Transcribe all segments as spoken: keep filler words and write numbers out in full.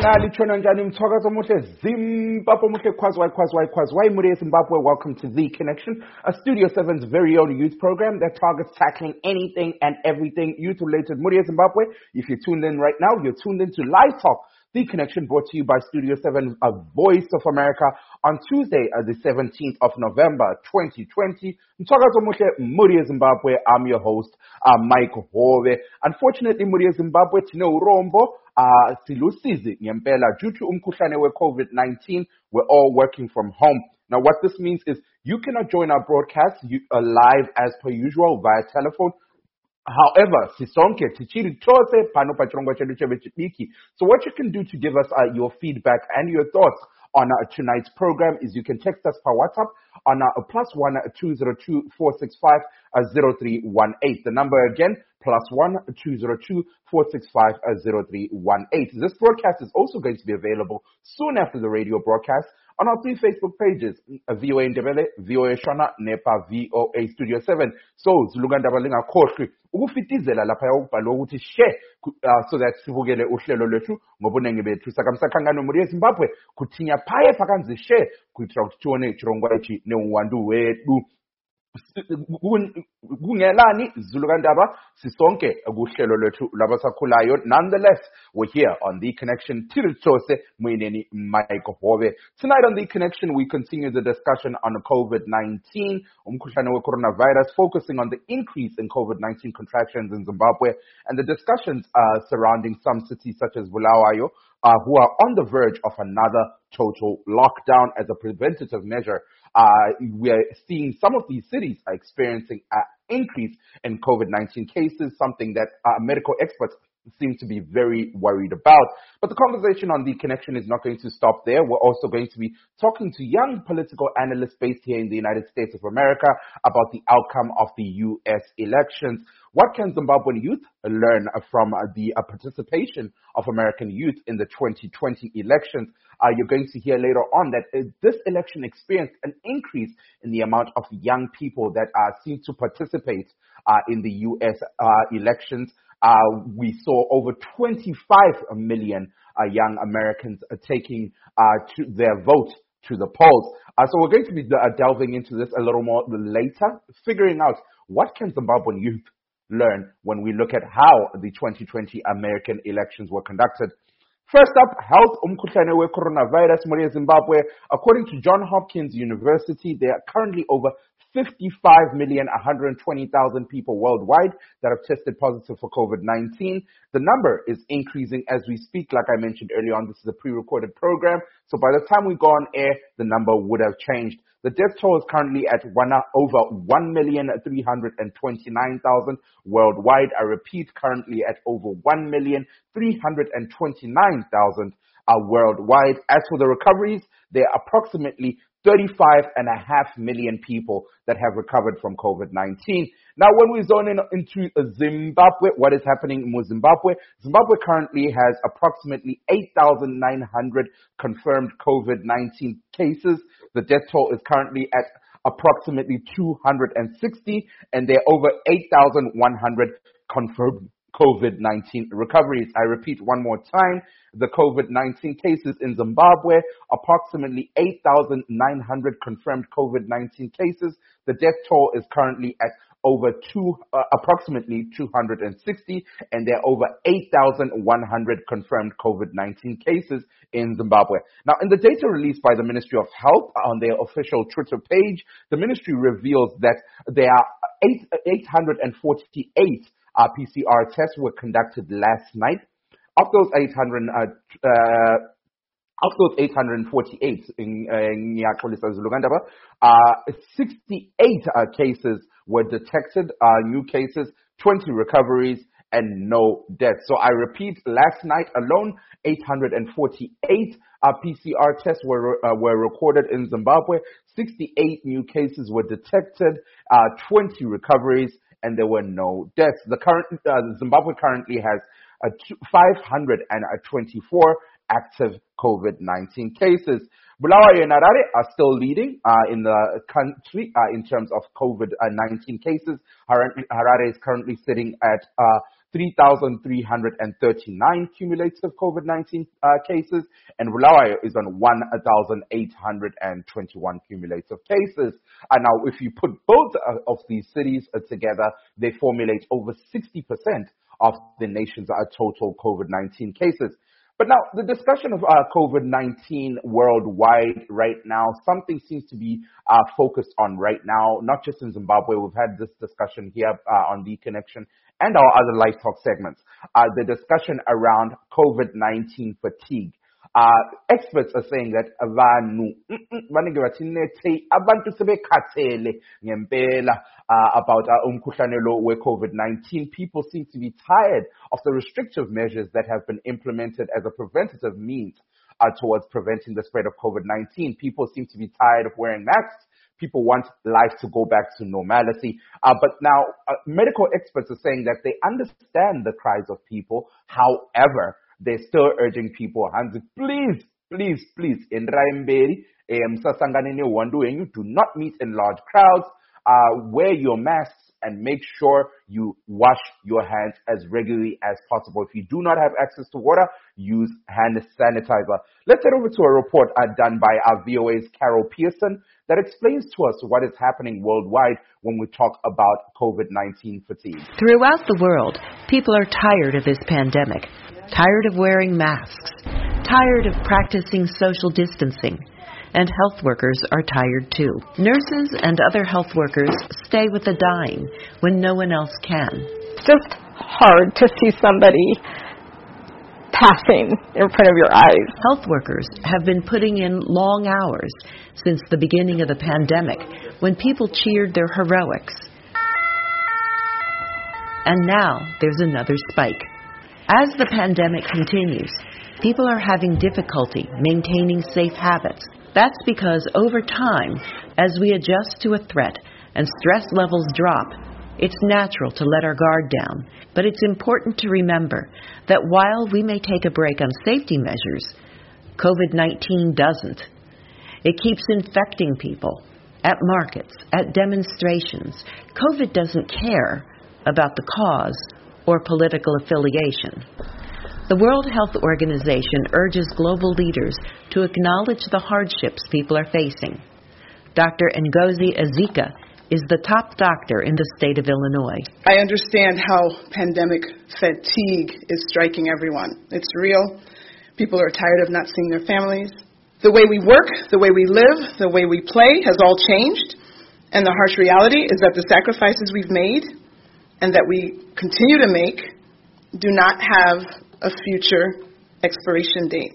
Litshona njani mthakazo omuhle Zimbabwe omuhle khwazwayi khwazwayi khwazwayi Muri Zimbabwe. Welcome to The Connection, a Studio seven's very own youth program that targets tackling anything and everything youth related. Muri Zimbabwe, if you're tuned in right now, you're tuned in to Live Talk, The Connection, brought to you by Studio seven, a Voice of America, on Tuesday, uh, the seventeenth of November, twenty twenty. Mthakazo omuhle Muri Zimbabwe. I'm your host, uh, Mike Hove. Unfortunately, Muri Zimbabwe tino urombo Uh, silusizi ngempela due to umkhuhlane we COVID nineteen. We're all working from home. Now, what this means is you cannot join our broadcast you, uh, live as per usual via telephone. However, sisonke tichiri chose pano pachirongo chedu chebechibiki. So what you can do to give us uh, your feedback and your thoughts on uh, tonight's program is you can text us per WhatsApp on uh, plus one two zero two four six five zero three one eight. The number again, plus one two zero two four six five zero three one eight. This broadcast is also going to be available soon after the radio broadcast on our three Facebook pages, V O A Ndebele, V O A Shona, NEPA, V O A Studio seven. So, Zilugandaba lingakhohlwi ukufitizela lapha ukubhalwa ukuthi share uh, so that sibukele uhlelo lwethu ngobunengi bethu sakamsakhangano Muri Zimbabwe kuthinya phaye phakanzi share kuitra ukuthi tuone chirongwa ichi neuwandu wedu. Kungelani Zulugandaba sisonke kuhlelo lwethu labasakhulayo. Nonetheless, we're here on The Connection. Tirichose Mwineni Mike Hove. Tonight on The Connection, we continue the discussion on COVID nineteen, umkhuhlane we coronavirus, focusing on the increase in COVID nineteen contractions in Zimbabwe and the discussions uh, surrounding some cities such as Bulawayo, uh, who are on the verge of another total lockdown as a preventative measure. Uh, we're seeing some of these cities are experiencing an increase in COVID nineteen cases, something that uh, medical experts seem to be very worried about. But the conversation on The Connection is not going to stop there. We're also going to be talking to young political analysts based here in the United States of America about the outcome of the U S elections. What can Zimbabwean youth learn from uh, the uh, participation of American youth in the twenty twenty elections? Uh, you're going to hear later on that uh, this election experienced an increase in the amount of young people that uh, seem to participate uh, in the U S uh, elections. Uh, we saw over twenty-five million uh, young Americans uh, taking uh, to their vote to the polls. Uh, so we're going to be uh, delving into this a little more later, figuring out what can Zimbabwean youth learn when we look at how the twenty twenty American elections were conducted. First up, health umkhuhlane we coronavirus Muri Zimbabwe. According to Johns Hopkins University, there are currently over fifty-five million one hundred twenty thousand people worldwide that have tested positive for COVID nineteen. The number is increasing as we speak. Like I mentioned earlier on, this is a pre-recorded program. So by the time we go on air, the number would have changed. The death toll is currently at one, over one million three hundred twenty-nine thousand worldwide. I repeat, currently at over one million three hundred twenty-nine thousand uh, worldwide. As for the recoveries, there are approximately thirty-five and a half million people that have recovered from COVID nineteen. Now, when we zone in into Zimbabwe, what is happening in Zimbabwe? Zimbabwe currently has approximately eight thousand nine hundred confirmed COVID nineteen cases. The death toll is currently at approximately two hundred sixty, and there are over eight thousand one hundred confirmed COVID nineteen recoveries. I repeat one more time, the COVID nineteen cases in Zimbabwe, approximately eight thousand nine hundred confirmed COVID nineteen cases. The death toll is currently at over two, uh, approximately two hundred sixty, and there are over eight thousand one hundred confirmed COVID nineteen cases in Zimbabwe. Now, in the data released by the Ministry of Health on their official Twitter page, the ministry reveals that there are eight hundred forty-eight Uh, P C R tests were conducted last night. Of those eight hundred, uh, uh, of those eight hundred forty-eight in uh, uh, sixty-eight uh, cases were detected, uh, new cases, twenty recoveries, and no deaths. So I repeat, last night alone, eight hundred forty-eight uh, P C R tests were uh, were recorded in Zimbabwe. sixty-eight new cases were detected, uh, twenty recoveries, and there were no deaths. The current uh, Zimbabwe currently has uh, five hundred twenty-four active COVID nineteen cases. Bulawayo and Harare are still leading uh, in the country uh, in terms of COVID nineteen cases. Harare is currently sitting at uh, three thousand three hundred thirty-nine cumulative COVID nineteen uh, cases, and Bulawayo is on one thousand eight hundred twenty-one cumulative cases. And now, if you put both uh, of these cities uh, together, they formulate over sixty percent of the nation's uh, total COVID nineteen cases. But now, the discussion of uh, COVID nineteen worldwide right now, something seems to be uh, focused on right now, not just in Zimbabwe. We've had this discussion here uh, on The Connection and our other Live Talk segments. Uh, the discussion around COVID nineteen fatigue. Uh, experts are saying that abantu baningi bathi nethe abantu sebekhathele ngempela uh, about uh, umkhuhlane lo we-COVID nineteen. People seem to be tired of the restrictive measures that have been implemented as a preventative means uh, towards preventing the spread of COVID nineteen. People seem to be tired of wearing masks. People want life to go back to normality. Uh, but now, uh, medical experts are saying that they understand the cries of people. However, they're still urging people, Hansi, please, please, please, in Raimberi, do not meet in large crowds, uh, wear your masks, and make sure you wash your hands as regularly as possible. If you do not have access to water, use hand sanitizer. Let's head over to a report uh, done by our V O A's Carol Pearson that explains to us what is happening worldwide when we talk about COVID nineteen fatigue. Throughout the world, people are tired of this pandemic, tired of wearing masks, tired of practicing social distancing. And health workers are tired too. Nurses and other health workers stay with the dying when no one else can. It's just hard to see somebody passing in front of your eyes. Health workers have been putting in long hours since the beginning of the pandemic, when people cheered their heroics. And now there's another spike. As the pandemic continues, people are having difficulty maintaining safe habits. That's because over time, as we adjust to a threat and stress levels drop, it's natural to let our guard down. But it's important to remember that while we may take a break on safety measures, COVID nineteen doesn't. It keeps infecting people at markets, at demonstrations. COVID doesn't care about the cause or political affiliation. The World Health Organization urges global leaders to acknowledge the hardships people are facing. Doctor Ngozi Ezika is the top doctor in the state of Illinois. I understand how pandemic fatigue is striking everyone. It's real. People are tired of not seeing their families. The way we work, the way we live, the way we play has all changed. And the harsh reality is that the sacrifices we've made and that we continue to make do not have a future expiration date.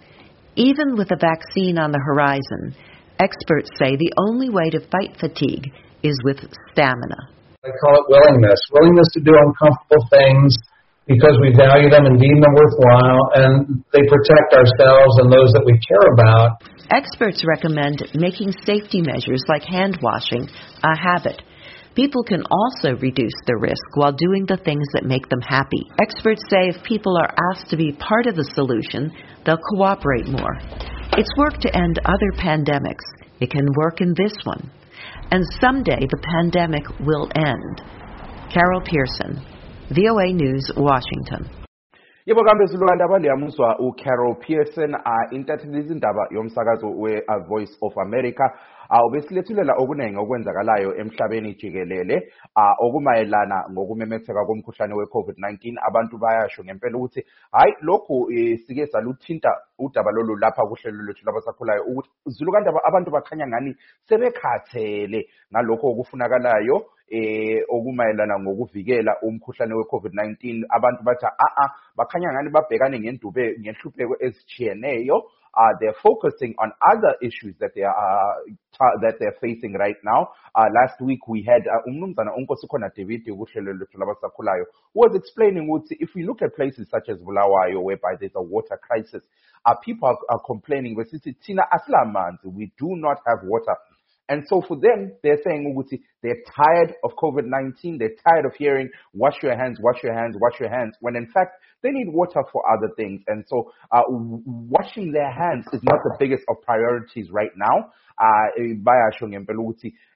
Even with a vaccine on the horizon, experts say the only way to fight fatigue is with stamina. I call it willingness. Willingness to do uncomfortable things because we value them and deem them worthwhile, and they protect ourselves and those that we care about. Experts recommend making safety measures like hand washing a habit. People can also reduce the risk while doing the things that make them happy. Experts say if people are asked to be part of the solution, they'll cooperate more. It's worked to end other pandemics. It can work in this one. And someday the pandemic will end. Carol Pearson, V O A News, Washington. Yebo kambe zilwanda liyamuswa uCarol Pearson uh, intatheli izindaba yomsakazo we uh, Voice of America uh, ubesilethulela okunengi okwenzakalayo emhlabeni jikelele uh, okumayelana ngokumemetheka komkhuhlane we-COVID nineteen. Abantu bayasho ngempela ukuthi hayi lokhu eh, sike saluthinta udaba lolu lapha kuhlelo lwethu labasakhulayo ukuthi zilukanda abantu bakhanya ngani sebekhathele ngalokho okufunakalayo eh okumayelana ngokuvikela umkhuhlane we-COVID nineteen. Abantu bathi a a bakhanya ngani babhekane ngendube ngenhlupheko ezitshiyeneyo. Uh, they're focusing on other issues that they are uh, that they're facing right now. Uh, last week we had umnumzana uh, uNkosikhona David kuhlelo lwethu labasakhulayo who was explaining ukuthi if we look at places such as Bulawayo whereby there's a water crisis, uh, people are, are complaining besithi thina asilamanzi, we do not have water. And so for them, they're saying they're tired of COVID nineteen. They're tired of hearing, wash your hands, wash your hands, wash your hands, when in fact, they need water for other things. And so uh, washing their hands is not the biggest of priorities right now. Uh,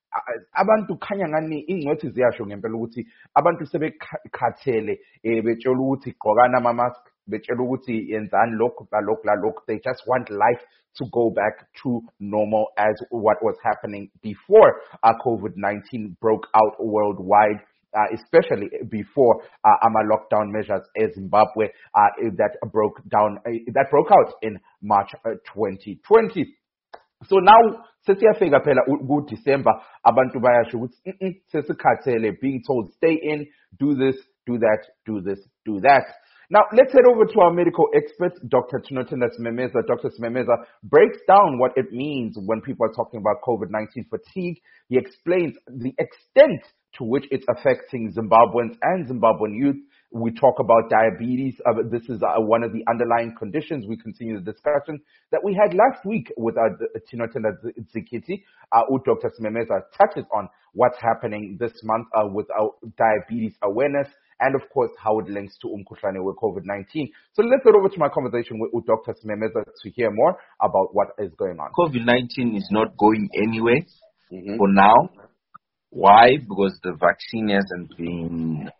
abantu khanya ngani ingcwethi ziyasho ngempela ukuthi abantu sebekhathele betshela ukuthi gqokana ama mask betshela ukuthi yenzani lokhu lalokhu lalokhu. They just want life to go back to normal as what was happening before uh, COVID nineteen broke out worldwide. Uh, especially before uh, our lockdown measures in Zimbabwe uh, that broke down uh, that broke out in March uh, twenty twenty. So now sesiyafika phela ku December abantu bayasho ukuthi sesikhathele being told stay in, do this, do that, do this, do that. Now, let's head over to our medical expert, Doctor Tinotenda Simemeza. Doctor Simemeza breaks down what it means when people are talking about COVID nineteen fatigue. He explains the extent to which it's affecting Zimbabweans and Zimbabwean youth. We talk about diabetes. Uh, this is uh, one of the underlying conditions. We continue the discussion that we had last week with our uh, Tinotenda Zikiti. Uh, Doctor Simemeza touches on what's happening this month uh, with our diabetes awareness, and of course how it links to umkhuhlane with COVID nineteen. So let's get over to my conversation with Doctor Simemeza to hear more about what is going on. COVID nineteen is not going anywhere mm-hmm. for now. Why? Because the vaccine hasn't been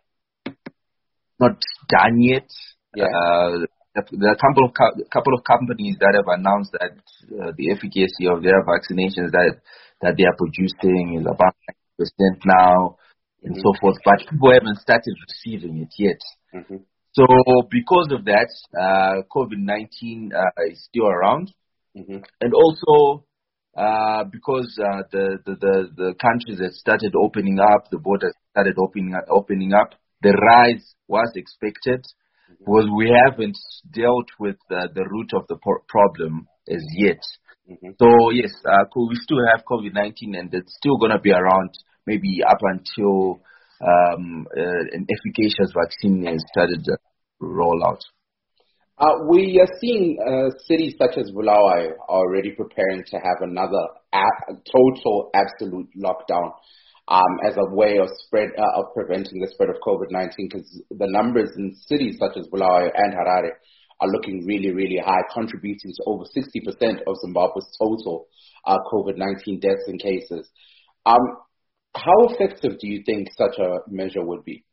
not done yet. Yeah. Uh, there are a couple of co- couple of companies that have announced that uh, the efficacy of their vaccinations that that they are producing is about ninety percent now, and mm-hmm. so forth. But people haven't started receiving it yet. Mm-hmm. So because of that, uh, COVID nineteen uh, is still around, mm-hmm. and also uh, because uh, the, the the the countries that started opening up, the borders started opening up, opening up. The rise was expected because we haven't dealt with uh, the root of the por- problem as yet. Mm-hmm. So yes, uh, we still have COVID nineteen, and it's still going to be around maybe up until um, uh, an efficacious vaccine has started to roll out. Uh, we are seeing uh, cities such as Bulawayo are already preparing to have another a- total absolute lockdown. Um, as a way of spread uh, of preventing the spread of COVID nineteen, because the numbers in cities such as Bulawayo and Harare are looking really, really high, contributing to over sixty percent of Zimbabwe's total uh, COVID nineteen deaths and cases. Um, how effective do you think such a measure would be?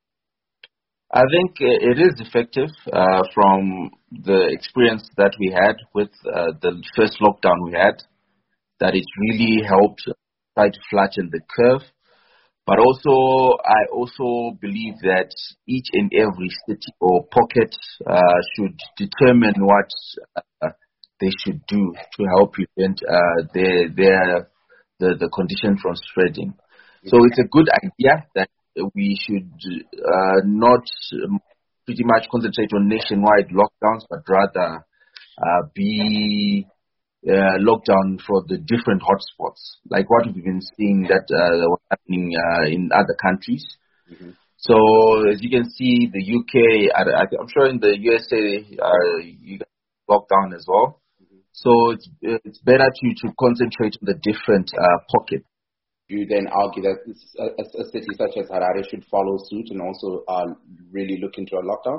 I think it is effective uh, from the experience that we had with uh, the first lockdown we had, that it really helped try to flatten the curve. But also, I also believe that each and every city or pocket uh, should determine what uh, they should do to help prevent uh, their, their, the, the condition from spreading. So it's a good idea that we should uh, not pretty much concentrate on nationwide lockdowns, but rather uh, be Uh, lockdown for the different hotspots, like what we've been seeing that uh, was happening uh, in other countries. Mm-hmm. So as you can see, the U K, I, I'm sure in the U S A, uh, you got lockdown as well. Mm-hmm. So it's it's better to, to concentrate on the different uh, pockets. You then argue that a, a city such as Harare should follow suit and also uh, really look into a lockdown?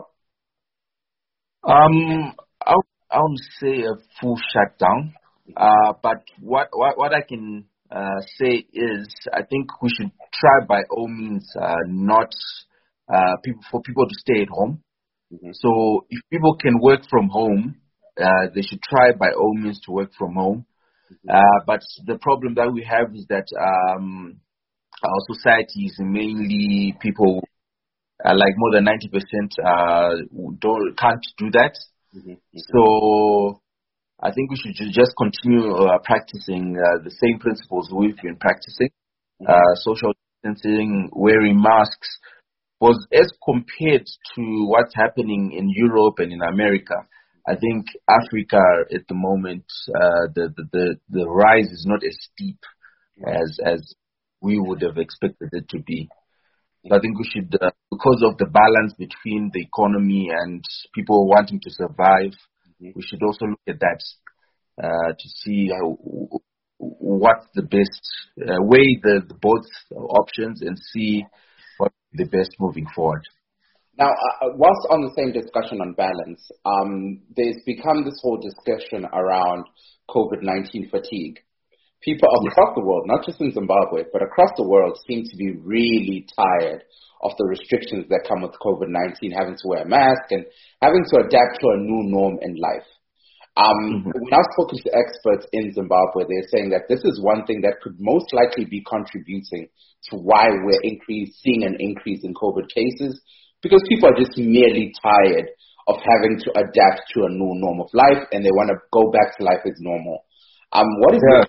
Um, I I would say a full shutdown, uh, but what, what what I can uh, say is I think we should try by all means uh, not uh, people for people to stay at home. Mm-hmm. So if people can work from home, uh, they should try by all means to work from home. Mm-hmm. Uh, but the problem that we have is that um, our society is mainly people uh, like more than ninety percent uh, don't can't do that. Mm-hmm. So I think we should just continue uh, practicing uh, the same principles we've been practicing, mm-hmm. uh, social distancing, wearing masks. Was as compared to what's happening in Europe and in America, I think Africa at the moment, uh, the, the, the, the rise is not as steep as, as we would have expected it to be. So I think we should, uh, because of the balance between the economy and people wanting to survive, mm-hmm. we should also look at that uh, to see how, what's the best, uh, weigh the, the both options and see what's the best moving forward. Now, uh, whilst on the same discussion on balance, um, there's become this whole discussion around COVID nineteen fatigue. people across the world, not just in Zimbabwe, but across the world, seem to be really tired of the restrictions that come with COVID nineteen, having to wear a mask and having to adapt to a new norm in life. Um, Mm-hmm. When I've spoken to experts in Zimbabwe, they're saying that this is one thing that could most likely be contributing to why we're increase, seeing an increase in COVID cases, because people are just merely tired of having to adapt to a new norm of life, and they want to go back to life as normal. Um, what is Yeah. your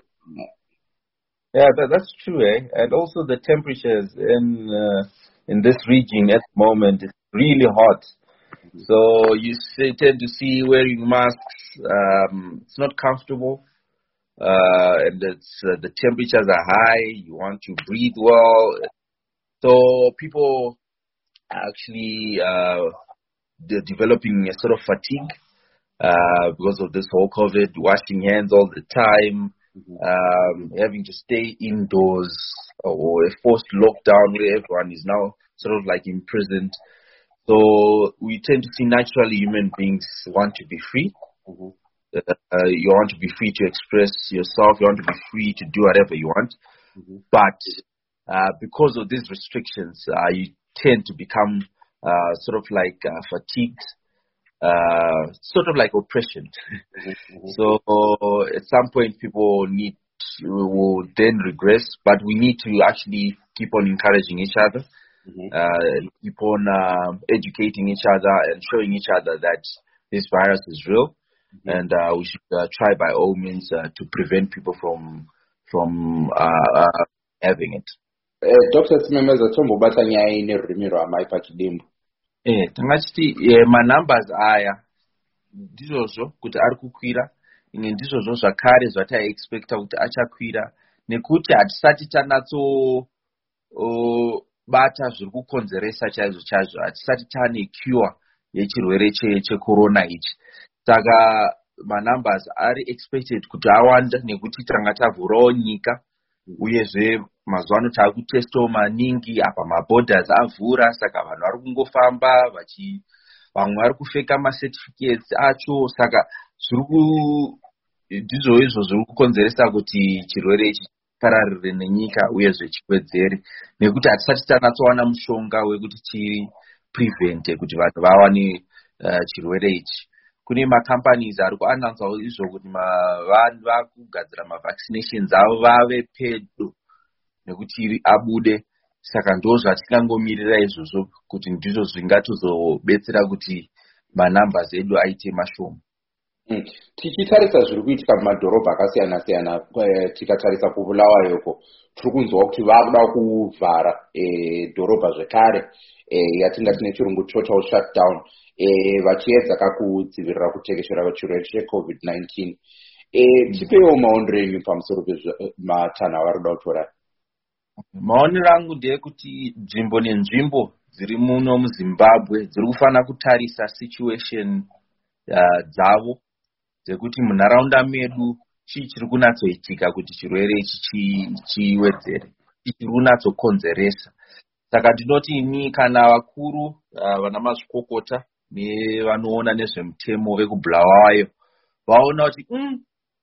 Yeah, that, that's true, eh? And also the temperatures in uh, in this region at the moment is really hot. So you say, tend to see wearing masks. Um, it's not comfortable, uh, and it's uh, the temperatures are high. You want to breathe well, so people are actually uh, de- developing a sort of fatigue uh, because of this whole COVID, washing hands all the time. Um, having to stay indoors, or a forced lockdown where everyone is now sort of like imprisoned. So we tend to see naturally human beings want to be free. Mhm. Uh, you want to be free to express yourself. You want to be free to do whatever you want. Mhm. But uh, because of these restrictions, uh, you tend to become uh, sort of like uh, fatigued. Uh, sort of like oppression. So at some point, people need to, will then regress, but we need to actually keep on encouraging each other, Mhm. uh, keep on uh, educating each other and showing each other that this virus is real, and uh, we should uh, try by all means uh, to prevent people from from uh, uh, having it. Eh, Doctor Simemeza tombobata nyaya nerurimi rwamai pachidimbu. Eh, tingachiti eh, manumbers aya ndizvozvo kuti ari kukwira, imwe ndizvozvo zvakare zvataiexpecta kuti achakwira, nekuti hatisati tanatso uh, bata zviri kukonzeresa chaizvo chaizvo, hatisati tane cure yechirwere checorona ichi. Saka manumbers ari expected kuti awanda nekuti tanga tavhurawo nyika, uyezve mazuva ano taakutestawo maningi, apa maborders avhura, saka vanhu vari kungofamba vachi vamwe vari kupfeka macertificates acho, saka zviri ndizvo izvo zviri kukonzeresa kuti chirwere ichi chipararire nenyika uyezve chiwedzere, nekuti hatisati tanatsowana mushonga wekuti chiprevente kuti vanhu vawane uh, chirwere ichi. Kune macompanies ari kuannouncewo izvo kuti vanhu vakugadzira mavaccinations avo vave pedo nekuti abude. Saka ndo zvatingangomirira izvozvo kuti ndizvo zvingatozobetsera kuti manumbers edu aite mashoma. Mm. Tichitarisa zviri kuitika mumadhorobha akasiyana siyana, tikatarisa kuBulawayo, tiri kunzwa kuti vakuda kuvhara eh, dhorobha zvekare, eh, yatingati nechirungu total shutdown, eh, vachiedza kakudzivirira kutekeshera kwechirwere checovid nineteen. Eh, tipewo maonero enyu pamusoro pematanho avari kuda kutora. Maonero angu ndeyekuti nzvimbo nenzvimbo dziri muno muZimbabwe dziri kufanira kutarisa situation uh, dzavo dzekuti munharaunda medu chii chiri kunatsoitika kuti chirwere ichi chiwedzere, chii chiri kunatsokonzeresa. Saka ndinoti ini kana vakuru uh, vana mazvikokota nevanoona nezvemutemo vekuBulawayo vaona kuti mm,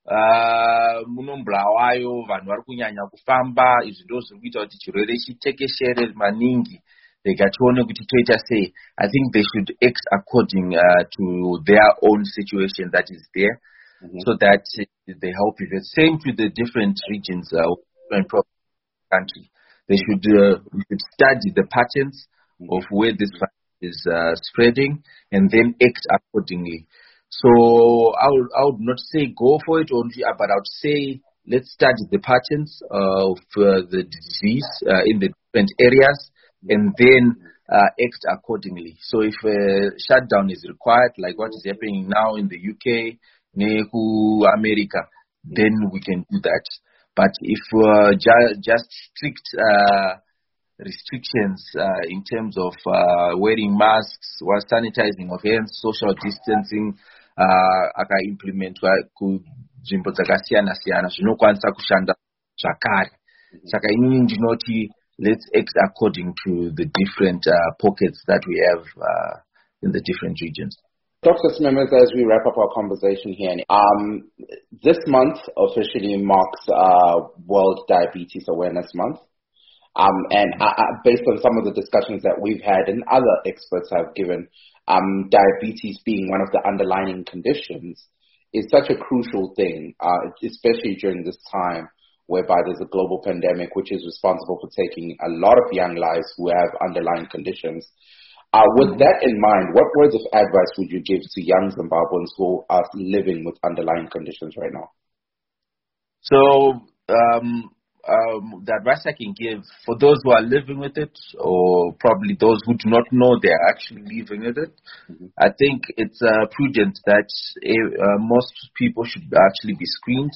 uh, muno Bulawayo vanhu vari kunyanya kufamba, izvi ndo zviri kuita kuti chirwere chitekeshere maningi, rega tione kuti toita sei. I think they should act according uh, to their own situation that is there, mm-hmm. so that they help you. Same to the different regions uh, in the country. They should, uh, we should study the patterns mm-hmm. of where this virus is uh, spreading and then act accordingly. So I would, I would not say go for it only, but I would say let's study the patterns uh, of uh, the disease uh, in the different areas and then uh, act accordingly. So if a shutdown is required, like what is happening now in the U K, Neku, America, then we can do that. But if uh, ju- just strict uh, restrictions uh, in terms of uh, wearing masks, or sanitizing of hands, social distancing, uh, akaimplementwa kunzvimbo dzakasiyana siyana zvinokwanisa kushanda zvakare. Saka inini ndinoti let's act according to the different uh, pockets that we have uh, in the different regions. Doctor Smemeza, as we wrap up our conversation here, um, this month officially marks uh, World Diabetes Awareness Month. Um, and uh, based on some of the discussions that we've had and other experts have given, um, diabetes being one of the underlying conditions is such a crucial thing, uh, especially during this time whereby there's a global pandemic which is responsible for taking a lot of young lives who have underlying conditions. Uh, with that in mind, what words of advice would you give to young Zimbabweans who are living with underlying conditions right now? So um, um, the advice I can give for those who are living with it, or probably those who do not know they are actually living with it, mm-hmm. I think it's uh, prudent that uh, most people should actually be screened.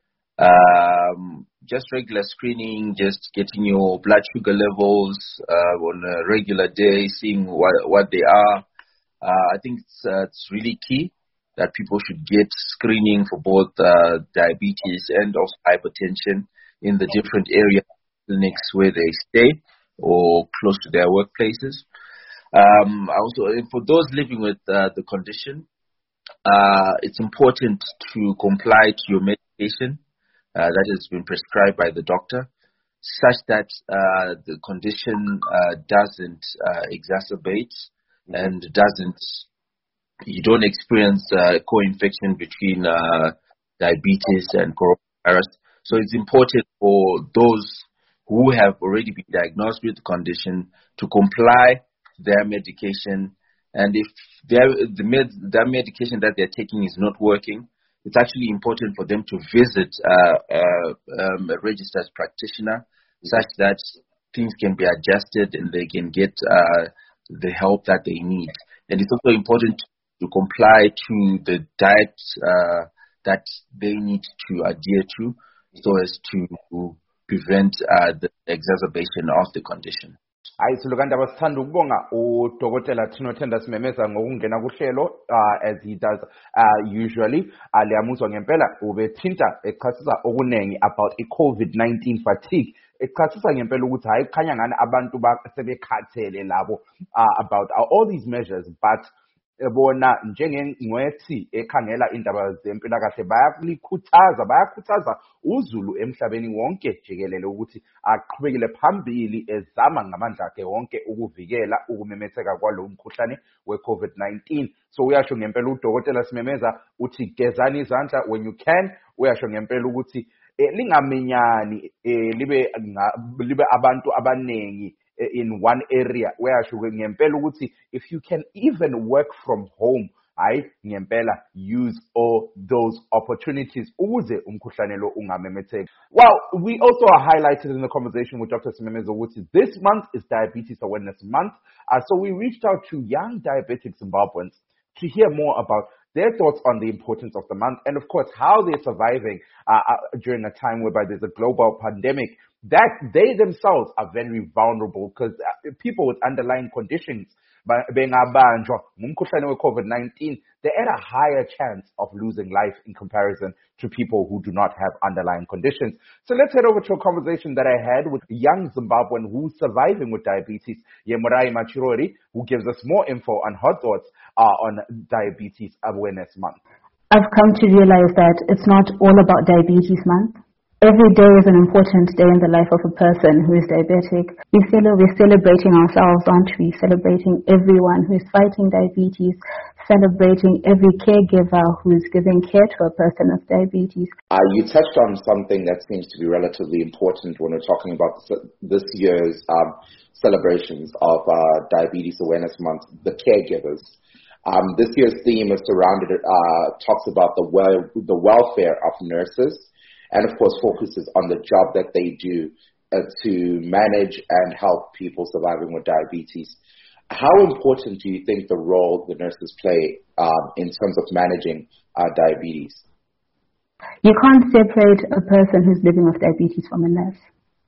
Um, just regular screening, just getting your blood sugar levels uh, on a regular day, seeing what what they are. Uh, I think it's, uh, it's really key that people should get screening for both uh, diabetes and also hypertension in the different area clinics where they stay or close to their workplaces. Um, also, for those living with uh, the condition, uh, it's important to comply to your medication Uh, that has been prescribed by the doctor, such that uh, the condition uh, doesn't uh, exacerbate mm-hmm. and doesn't, you don't experience uh, co-infection between uh, diabetes and coronavirus. So it's important for those who have already been diagnosed with the condition to comply to their medication. And if the med- their medication that they're taking is not working, it's actually important for them to visit uh, uh, um, a registered practitioner such that things can be adjusted and they can get uh, the help that they need. And it's also important to comply to the diet uh, that they need to adhere to so as to prevent uh, the exacerbation of the condition. Ayisulukanda basithanda ukubonga uDokotela Thinothenda Smemeza ngokungena kuhlelo uh, as he does uh, usually. Aliyamuzwa ngempela ubethinta echasisa okunengi about i-COVID nineteen fatigue. Echasisa ngempela ukuthi hayi khanya ngani abantu sebekhathele labo uh, about uh, all these measures, but bona njengengcwethi ekhangela indaba zempilakahle bayakulikhuthaza bayakhuthaza uzulu emhlabeni wonke jikelele ukuthi aqhubekele phambili ezama ngamandla akhe wonke ukuvikela ukumemetheka kwalo mkhuhlane we-COVID nineteen. So uyasho ngempela uDokotela Smemeza uthi gezani izandla when you can. Uyasho ngempela ukuthi eh, lingaminyani eh, libe libe abantu abanengi in one area where ngempela ukuthi if you can even work from home, hayi ngempela use all those opportunities ukuze umkhuhlane lo ungamemetheki. Well, we also are highlighted in the conversation with Doctor Smemeza ukuthi this month is Diabetes Awareness Month. Uh, so we reached out to young diabetic Zimbabweans to hear more about their thoughts on the importance of the month and, of course, how they're surviving uh, uh, during a time whereby there's a global pandemic that they themselves are very vulnerable because uh, people with underlying conditions, bengabanjwa ngumkhuhlane we-COVID nineteen, they're at a higher chance of losing life in comparison to people who do not have underlying conditions. So let's head over to a conversation that I had with a young Zimbabwean who's surviving with diabetes, Yemurai Machirori, who gives us more info on her thoughts uh, on Diabetes Awareness Month. I've come to realize that it's not all about Diabetes Month. Every day is an important day in the life of a person who is diabetic. We cel- we're celebrating ourselves, aren't we? Celebrating everyone who is fighting diabetes, celebrating every caregiver who is giving care to a person with diabetes. Uh, you touched on something that seems to be relatively important when we're talking about this year's um, celebrations of uh, Diabetes Awareness Month, the caregivers. Um, this year's theme is surrounded, uh, talks about the well, the welfare of nurses. And, of course, focuses on the job that they do uh, to manage and help people surviving with diabetes. How important do you think the role the nurses play um, in terms of managing uh, diabetes? You can't separate a person who's living with diabetes from a nurse.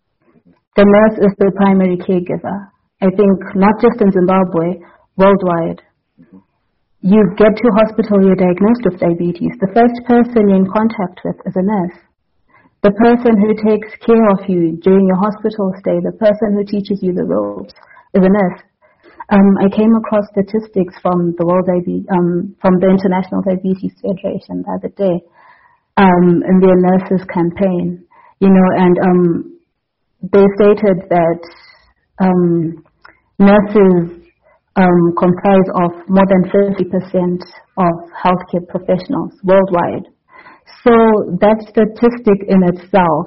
The nurse is the primary caregiver. I think not just in Zimbabwe, worldwide. Mm-hmm. You get to hospital, you're diagnosed with diabetes. The first person you're in contact with is a nurse. The person who takes care of you during your hospital stay, the person who teaches you the ropes, is a nurse. um, I came across statistics from the World Diabetes, um, from the International Diabetes Federation the other day, um, in their nurses campaign, you know, and um, they stated that um, nurses um, comprise of more than fifty percent of healthcare professionals worldwide. So that statistic in itself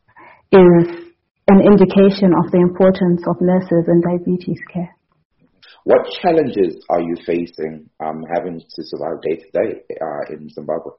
is an indication of the importance of nurses in diabetes care. What challenges are you facing um, having to survive day to day uh, in Zimbabwe?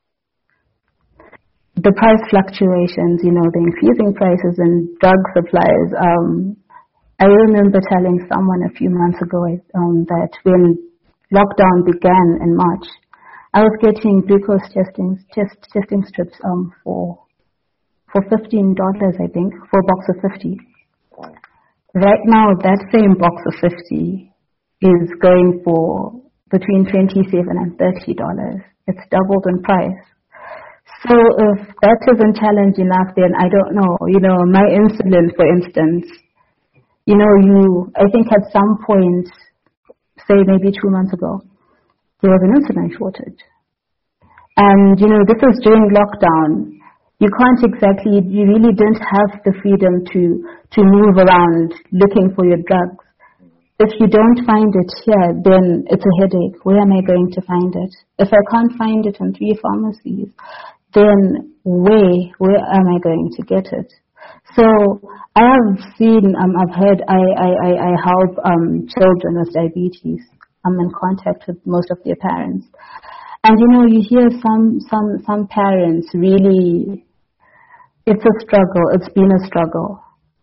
The price fluctuations, you know, the increasing prices in drug supplies. Um, I remember telling someone a few months ago um, that when lockdown began in March, I was getting glucose testing, test, testing strips um, for for fifteen dollars, I think, for a box of fifty. Wow. Right now, that same box of fifty is going for between twenty-seven and thirty dollars. It's doubled in price. So if that isn't challenge enough, then I don't know. You know, my insulin, for instance, you know, you, I think at some point, say maybe two months ago, there was an insulin shortage. And, you know, this was during lockdown. You can't exactly, you really didn't have the freedom to, to move around looking for your drugs. If you don't find it here, then it's a headache. Where am I going to find it? If I can't find it in three pharmacies, then where, where am I going to get it? So I have seen, um, I've heard, I, I, I, I help um, children with diabetes. I'm in contact with most of their parents. And you know, you hear some, some, some parents really, it's a struggle, it's been a struggle.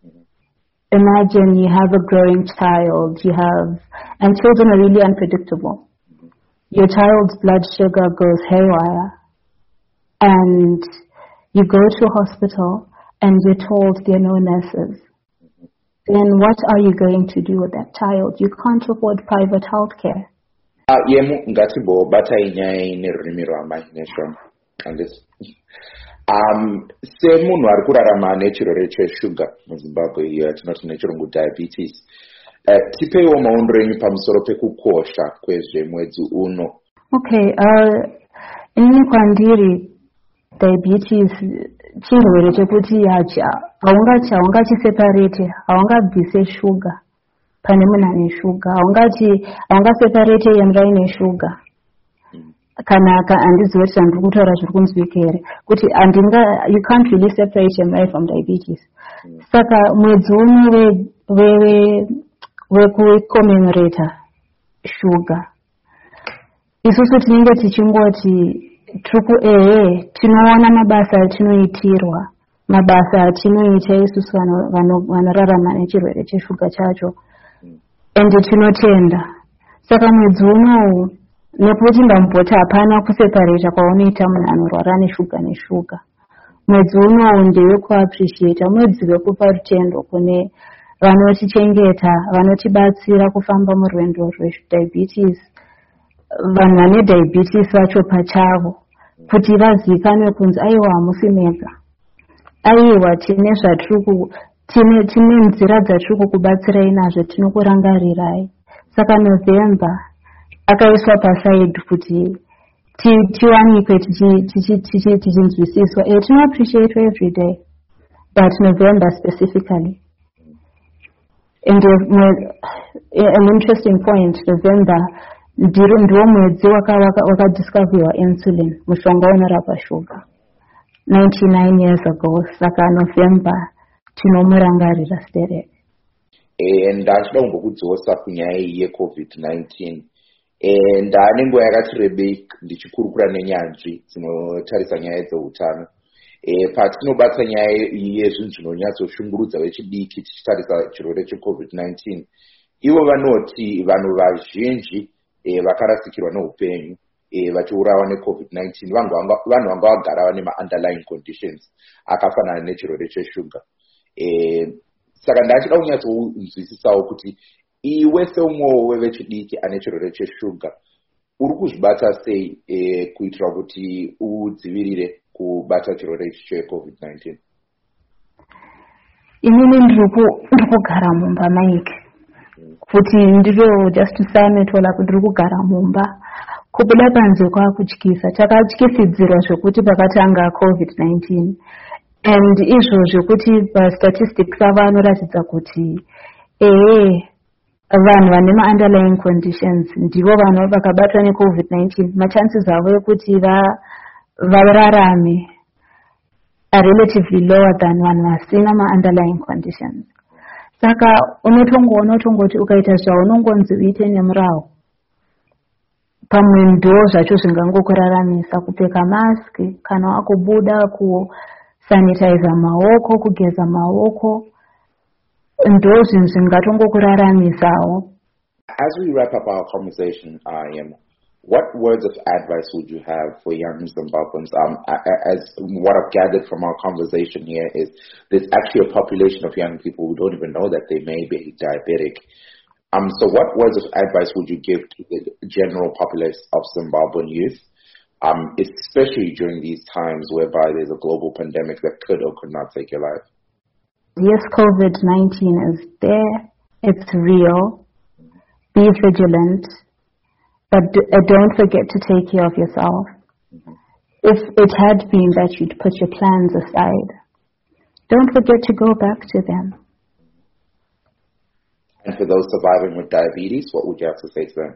Imagine you have a growing child, you have, and children are really unpredictable. Your child's blood sugar goes haywire, and you go to a hospital and you're told there are no nurses. Then what are you going to do with that child? You can't afford private health care. Yemu ngati bo bata inyaya ine rurimi rwamai neshona andisi. Um, se munhu ari kurarama nechirwere cheshuga muZimbabwe iyo yatinoti nechirungu diabetes. Uh, tipeiwo maondo enyu pamusoro pekukosha kwezvemwedzi uno. Okay, uh, ini kwandiri diabetes chirwere chekuti yacha haungati haungachiseparate haungabvise shuga pane munhu ane shuga haungati haungaseparate yemrai neshuga kana handizive kuti handiri kutaura zviri kunzwika here kuti handinga you can't really separate yemrai from diabetes. Saka mwedzi uno wekucommemorata shuga isusu tinenge tichingoti tiriku ehe tinoona mabasa atinoitirwa mabasa atinoita isusu vanorarama nechirwere cheshuga chacho ende tinotenda. Saka mwedzi unowu nekuti ndamboti hapana kuseparata kwaunoita munhu anorwara neshuga neshuga, mwedzi unowu ndewekuappreciata, mwedzi wekupa rutendo kune vanotichengeta vanotibatsira kufamba murwendo rwediabetes, vanhu vane diabetes vacho pachavo, kuti vazivikanwe kunzi aiwa hamusi mega, aiwa tine zvatiri tine tine nzira dzatiri kukubatsirai nazvo tinokurangarirai. Saka November akaiswa pasaidi kuti tiwanikwe tichinzwisiswa. Tino appreciate every day, but November specifically. And an interesting point, November ndiwo mwedzi wakadiscoverwa insulin, mushonga unorapa shuga, ninety-nine years ago. Saka November tinomurangarira stereke. Ndachida kungokudzosa kunyaya yecovid nineteen. Ndane nguva yakati rebei ndichikurukura nenyanzvi dzinotarisa nyaya dzeutano. Patinobata nyaya yezvinhu zvinonyatsoshungurudza vechidiki tichitarisa chirwere checovid nineteen, ivo vanoti vanhu vazhinji vakarasikirwa neupenyu vachiurawa necovid nineteen vanhu vanga vagara vane ma-underlying conditions akafanana nechirwere cheshuga. Saka ndachida kunyatsonzwisisawo kuti iwe seumwewo wevechidiki ane chirwere cheshuga uri kuzvibata sei kuitira kuti udzivirire kubata chirwere checovid nineteen? Inini ndiri kugara mumba maiki futi ndiro just sametola kuti ndiri kugara mumba. Kubuda panze kwakutyisa, takatyisidzirwa zvokuti pakatanga covid nineteen, and izvo zvekuti pastatistics ava anoratidza kuti ee vanhu vane ma-underlying conditions ndivo vanhu vakabatwa ne-covid nineteen, machances avo ekuti vararame are relatively lower than vanhu vasina ma-underlying conditions. Saka unotongoona utongoti ukaita zvaunongonzi uite nemurawo, pamwe ndo zvacho zvingangokuraramisa, kupfeka maski kana wakubuda, kusanitize maoko, kugeza maoko, ndo zvinhu zvingatongokuraramisawo. As we wrap up our conversation, I am what words of advice would you have for young Zimbabweans? Um, as what I've gathered from our conversation here is there's actually a population of young people who don't even know that they may be diabetic. Um, so what words of advice would you give to the general populace of Zimbabwean youth, um, especially during these times whereby there's a global pandemic that could or could not take your life? Yes, covid nineteen is there. It's real. Be vigilant. But don't forget to take care of yourself. Mm-hmm. If it had been that you'd put your plans aside, don't forget to go back to them. And for those surviving with diabetes, what would you have to say to them?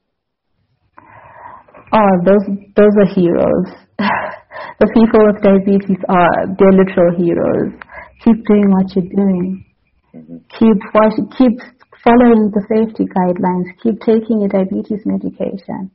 Oh, those those are heroes. The people with diabetes are they're literal heroes. Keep doing what you're doing. Mm-hmm. Keep watch, keep following the safety guidelines. Keep taking your diabetes medication.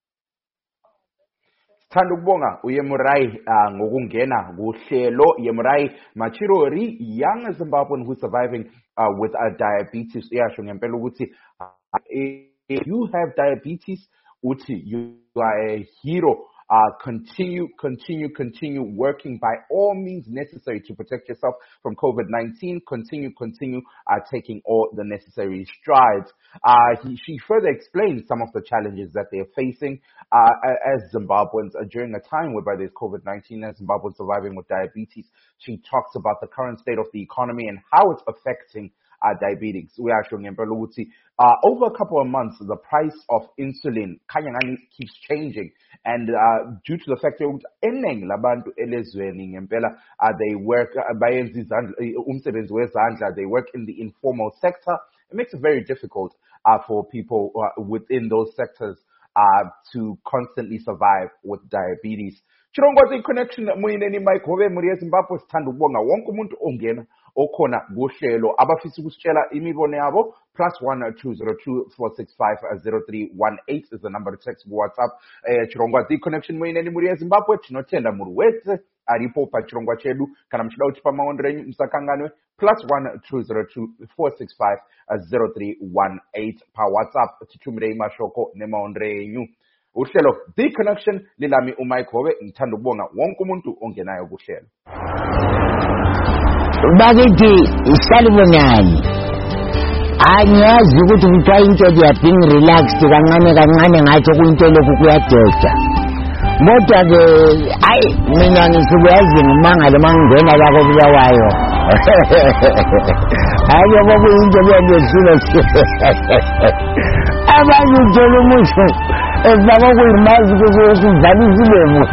Sithanda ukubonga uYemurai ngokungena kuhlelo. Yemurai Machirori, young Zimbabwean who's surviving uh, with uh, diabetes. Iyasho ngempela ukuthi if you have diabetes, uthi you are a hero. Uh, continue, continue, continue working by all means necessary to protect yourself from covid nineteen. Continue, continue uh, taking all the necessary strides. Uh, he, she further explained some of the challenges that they're facing uh, as Zimbabweans uh, during a time whereby there's covid nineteen and Zimbabweans surviving with diabetes. She talks about the current state of the economy and how it's affecting Uh, diabetics. We are showing uh, over a couple of months, the price of insulin keeps changing, and uh, due to the fact that uh, they work they work in the informal sector, it makes it very difficult uh, for people uh, within those sectors uh, to constantly survive with diabetes. Chirongwa connection muyineni Mike Hove muri eZimbabwe sithanda ukubonga wonke umuntu ongena okhona kuhlelo abafisa ukusitshela imibono yabo plus one two zero two four six five zero three one eight is the number to text ku WhatsApp. eh Chirongwa connection muyineni muri eZimbabwe tinotenda muri wese aripo pa chirongwa chedu kana mchida uchi pa maondo renyu msakanganwe plus one two zero two four six five zero three one eight pa WhatsApp titumire imashoko nemaondo renyu. Uhlelo The Connection lilami uMike Hove, ngithanda ukubonga wonke umuntu ongenayo kuhlelo. Bakithi isalibonani. Anyazi ukuthi kuthiwa into ya being relaxed kancane kancane ngathi kuyinto lokhu kuyadoda. Kodwa ke hayi mina ngisukuyazi ngimangale mangena la kobuyawayo. Hayi ngoba kuyinto leyesilo. Abantu uthola umuntu ezaba kuyimazi kuzokuvala izilemo.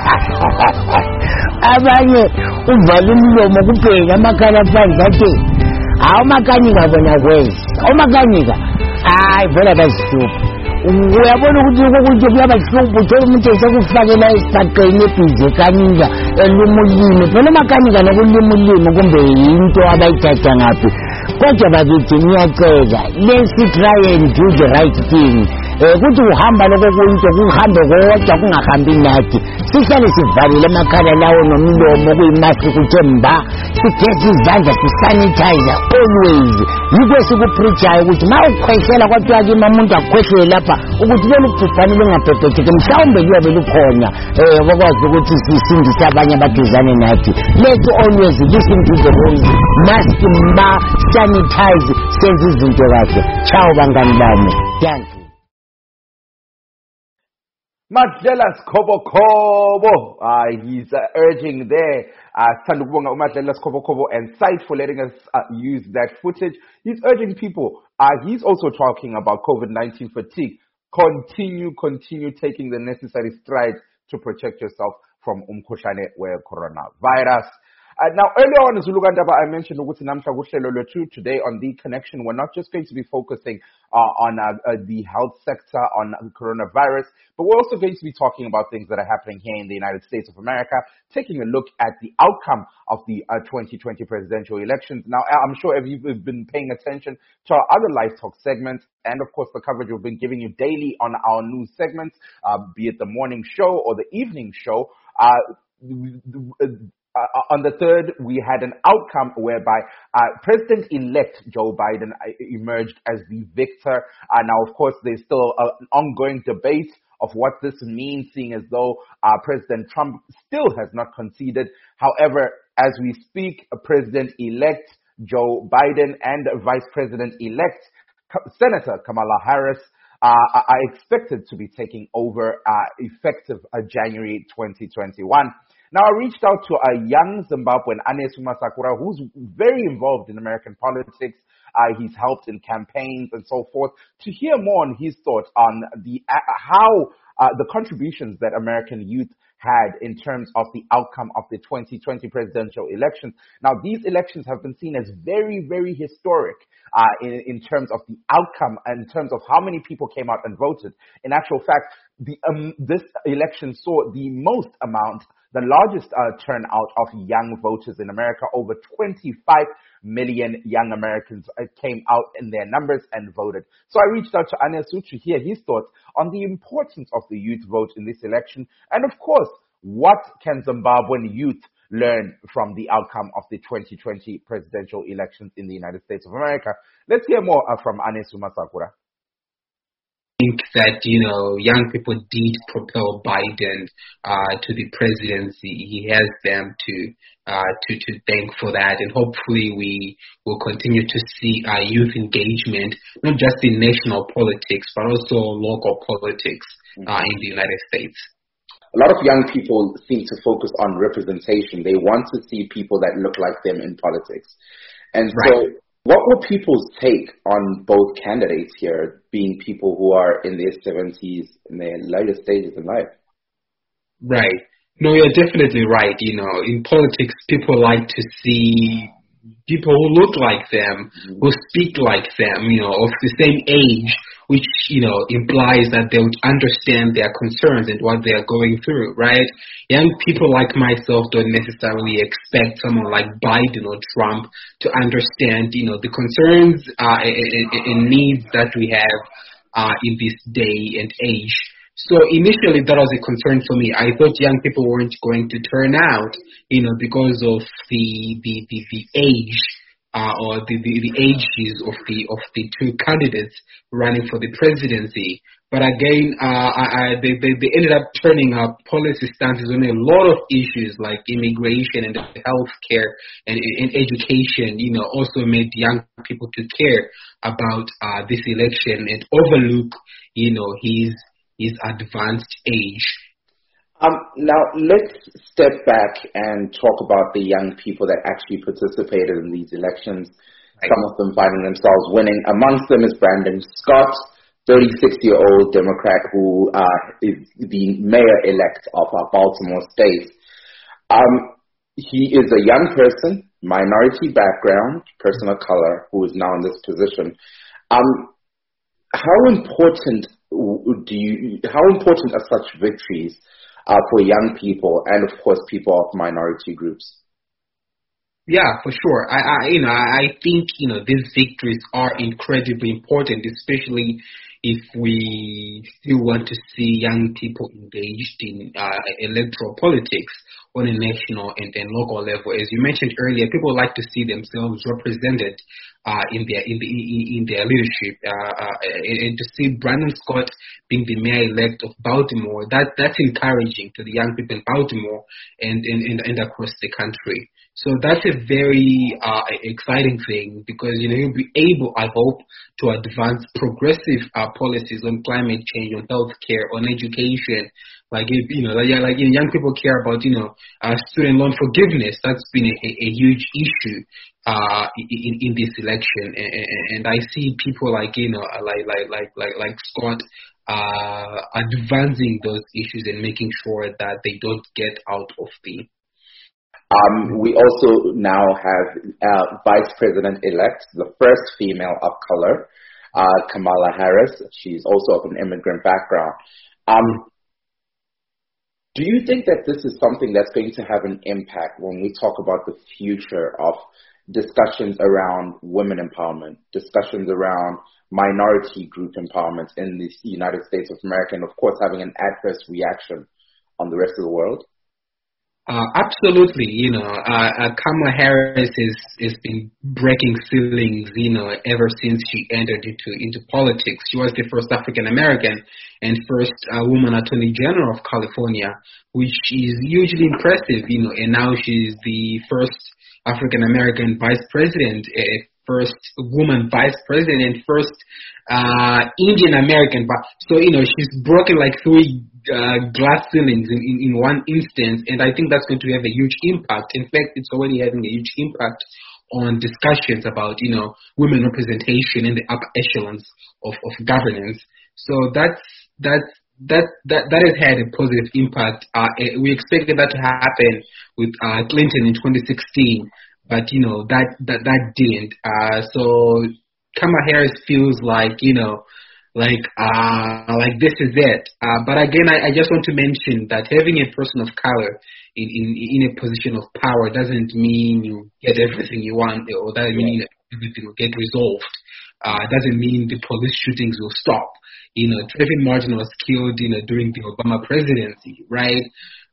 Abanye uvala umlomo kuphela amakhala phandle athi hawu makanika bona kwezi. Omakanika hayi vela bazisupa. Uyabona ukuthi ukuthi kuyabahlupha uthola umuntu esekufakela isibhaqeni ebhizi kaninga elumulimi. Phela makanika nokulima ulimi kumbe into abayithatha ngaphi. Kodwa bakithi ngiyacela let's try and do the right thing. Ukuthi uhamba lokho kuyinto kuhambe kodwa kungahambi nathi. Sihlale sivalile amakhala lawo nomlomo kuyimask kuthemba. Sigeze izandla sisanitize always. Yikho sikupreachayo ukuthi mawukhwehlela kwathiwa ke umuntu akhwehlele lapha ukuthi lelo bhubhane lingaphephethe mhlawumbe kuyabe lukhona eh bakwazi ukuthi sisindise abanye abaduzane nathi. Let's always listen to the rules. Mask mba sanitize senze izinto kahle. Ciao bangani bami. Thank you. Madlela Skobo Kobo, uh, he's uh, urging there, uh, Madlela Skobo Kobo and Site for letting us uh, use that footage. He's urging people Uh, he's also talking about COVID nineteen fatigue. Continue, continue taking the necessary strides to protect yourself from umkhuhlane we-coronavirus. Uh, now, earlier on, Zulugandaba, I mentioned today on The Connection, we're not just going to be focusing uh, on uh, uh, the health sector, on uh, coronavirus, but we're also going to be talking about things that are happening here in the United States of America, taking a look at the outcome of the uh, twenty twenty presidential elections. Now, I'm sure if you've been paying attention to our other Live Talk segments, and of course the coverage we've been giving you daily on our news segments, uh, be it the morning show or the evening show, uh, Uh, on the third, we had an outcome whereby uh, President-elect Joe Biden emerged as the victor. Uh, now, of course, there's still uh, an ongoing debate of what this means, seeing as though uh, President Trump still has not conceded. However, as we speak, President-elect Joe Biden and Vice President-elect Senator Kamala Harris uh, are expected to be taking over uh, effective uh, January twenty twenty-one. Now, I reached out to a young Zimbabwean, Anesuma Sakura, who's very involved in American politics. Uh, he's helped in campaigns and so forth, to hear more on his thoughts on the uh, how uh, the contributions that American youth had in terms of the outcome of the twenty twenty presidential elections. Now, these elections have been seen as very, very historic uh, in, in terms of the outcome and in terms of how many people came out and voted. In actual fact, the um, this election saw the most amount the largest uh, turnout of young voters in America. Over twenty-five million young Americans uh, came out in their numbers and voted. So I reached out to Anesu to hear his thoughts on the importance of the youth vote in this election. And of course, what can Zimbabwean youth learn from the outcome of the twenty twenty presidential elections in the United States of America? Let's hear more uh, from Anesu Masakura. Think that, you know, young people did propel Biden uh, to the presidency. He has them to uh, to to thank for that, and hopefully we will continue to see uh, youth engagement, not just in national politics but also local politics uh, in the United States. A lot of young people seem to focus on representation. They want to see people that look like them in politics, and so. Right. What were people's take on both candidates here, being people who are in their seventies, in their later stages in life? Right. No, you're definitely right. You know, in politics, people like to see people who look like them, mm-hmm. who speak like them, you know, of the same age, which, you know, implies that they would understand their concerns and what they are going through, right? Young people like myself don't necessarily expect someone like Biden or Trump to understand, you know, the concerns uh, and needs that we have uh, in this day and age. So initially that was a concern for me. I thought young people weren't going to turn out, you know, because of the the, the, the age uh, or the, the, the ages of the of the two candidates running for the presidency. But again, uh, I, I, they, they they ended up turning up policy stances on a lot of issues like immigration and healthcare and, and education. You know, also made young people to care about uh, this election and overlook, you know, his. his advanced age. Um, now, let's step back and talk about the young people that actually participated in these elections. Right. Some of them finding themselves winning. Amongst them is Brandon Scott, thirty-six-year-old Democrat who uh, is the mayor-elect of our Baltimore state. Um, he is a young person, minority background, person of color, who is now in this position. Um, how important do you? How important are such victories uh, for young people and, of course, people of minority groups? Yeah, for sure. I, I, you know, I think you know these victories are incredibly important, especially if we still want to see young people engaged in uh, electoral politics on a national and, and local level. As you mentioned earlier, people like to see themselves represented uh, in their in the in their leadership, uh, uh, and, and to see Brandon Scott being the mayor-elect of Baltimore, that that's encouraging to the young people in Baltimore and and, and, and across the country. So that's a very uh, exciting thing because, you know, you'll be able, I hope, to advance progressive uh, policies on climate change, on healthcare, on education. Like, if, you know, like, yeah, like you know, young people care about, you know, uh, student loan forgiveness. That's been a, a huge issue uh, in, in this election. And, and I see people like, you know, like like like like like Scott uh, advancing those issues and making sure that they don't get out of the. Um, we also now have uh, Vice President-elect, the first female of color, uh, Kamala Harris. She's also of an immigrant background. Um, do you think that this is something that's going to have an impact when we talk about the future of discussions around women empowerment, discussions around minority group empowerment in the United States of America, and of course having an adverse reaction on the rest of the world? Uh, absolutely, you know, uh, uh, Kamala Harris has has been breaking ceilings, you know, ever since she entered into into politics. She was the first African American and first uh, woman Attorney General of California, which is hugely impressive, you know. And now she's the first African American Vice President, uh, first woman Vice President, and first uh, Indian American. So you know, she's broken like three. Uh, glass ceilings in, in, in one instance, and I think that's going to have a huge impact. In fact, it's already having a huge impact on discussions about, you know, women representation in the upper echelons of, of governance. So that's that's that that that has had a positive impact. Uh, we expected that to happen with uh, Clinton in twenty sixteen, but you know that that that didn't. Uh, so Kamala Harris feels like, you know. Like, uh, like this is it. Uh, but again, I, I just want to mention that having a person of color in, in, in a position of power doesn't mean you get everything you want, or doesn't mean everything will get resolved. Uh, doesn't mean the police shootings will stop. You know, Trayvon Martin was killed, you know, during the Obama presidency, right?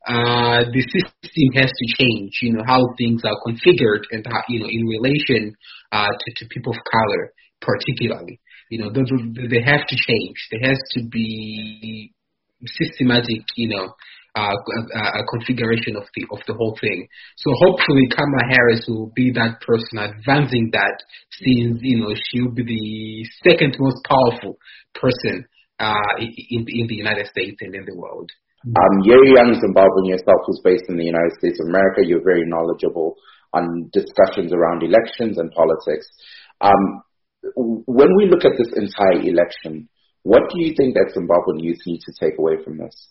Uh, the system has to change, you know, how things are configured and how, you know, in relation, uh, to, to people of color, particularly. You know, those, they have to change. There has to be systematic, you know, uh, a, a configuration of the of the whole thing. So hopefully Kamala Harris will be that person advancing that, since, you know, she'll be the second most powerful person uh, in, in the United States and in the world. Um, you're a young Zimbabwean yourself who's based in the United States of America. You're very knowledgeable on discussions around elections and politics. Um, When we look at this entire election, what do you think that Zimbabwean youth need to take away from this?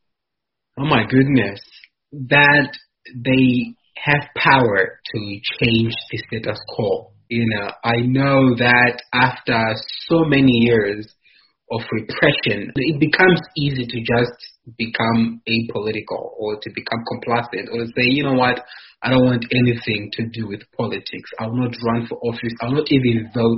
Oh my goodness, that they have power to change the status quo. You know, I know that after so many years of repression, it becomes easy to just become apolitical or to become complacent or to say, you know what, I don't want anything to do with politics. I will not run for office. I will not even vote,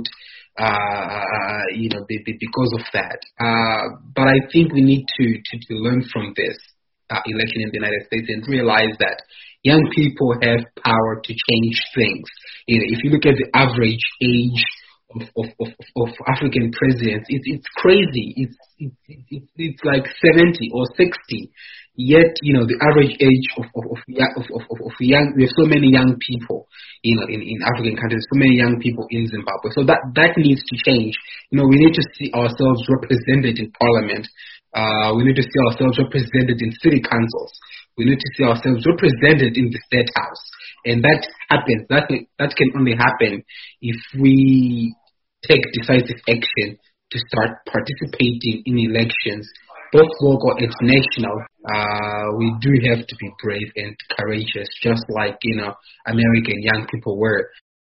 uh, you know, because of that. Uh, but I think we need to, to, to learn from this uh, election in the United States and realize that young people have power to change things. You know, if you look at the average age Of, of, of, of African presidents, it's it's crazy. It's it's it's, it's like seventy or sixty. Yet, you know, the average age of of of, of, of, of young, we have so many young people, you know, in, in African countries, so many young people in Zimbabwe. So that that needs to change. You know, we need to see ourselves represented in parliament. Uh, we need to see ourselves represented in city councils. We need to see ourselves represented in the state house. And that happens, that, that can only happen if we take decisive action to start participating in elections, both local and national. Uh, we do have to be brave and courageous, just like, you know, American young people were.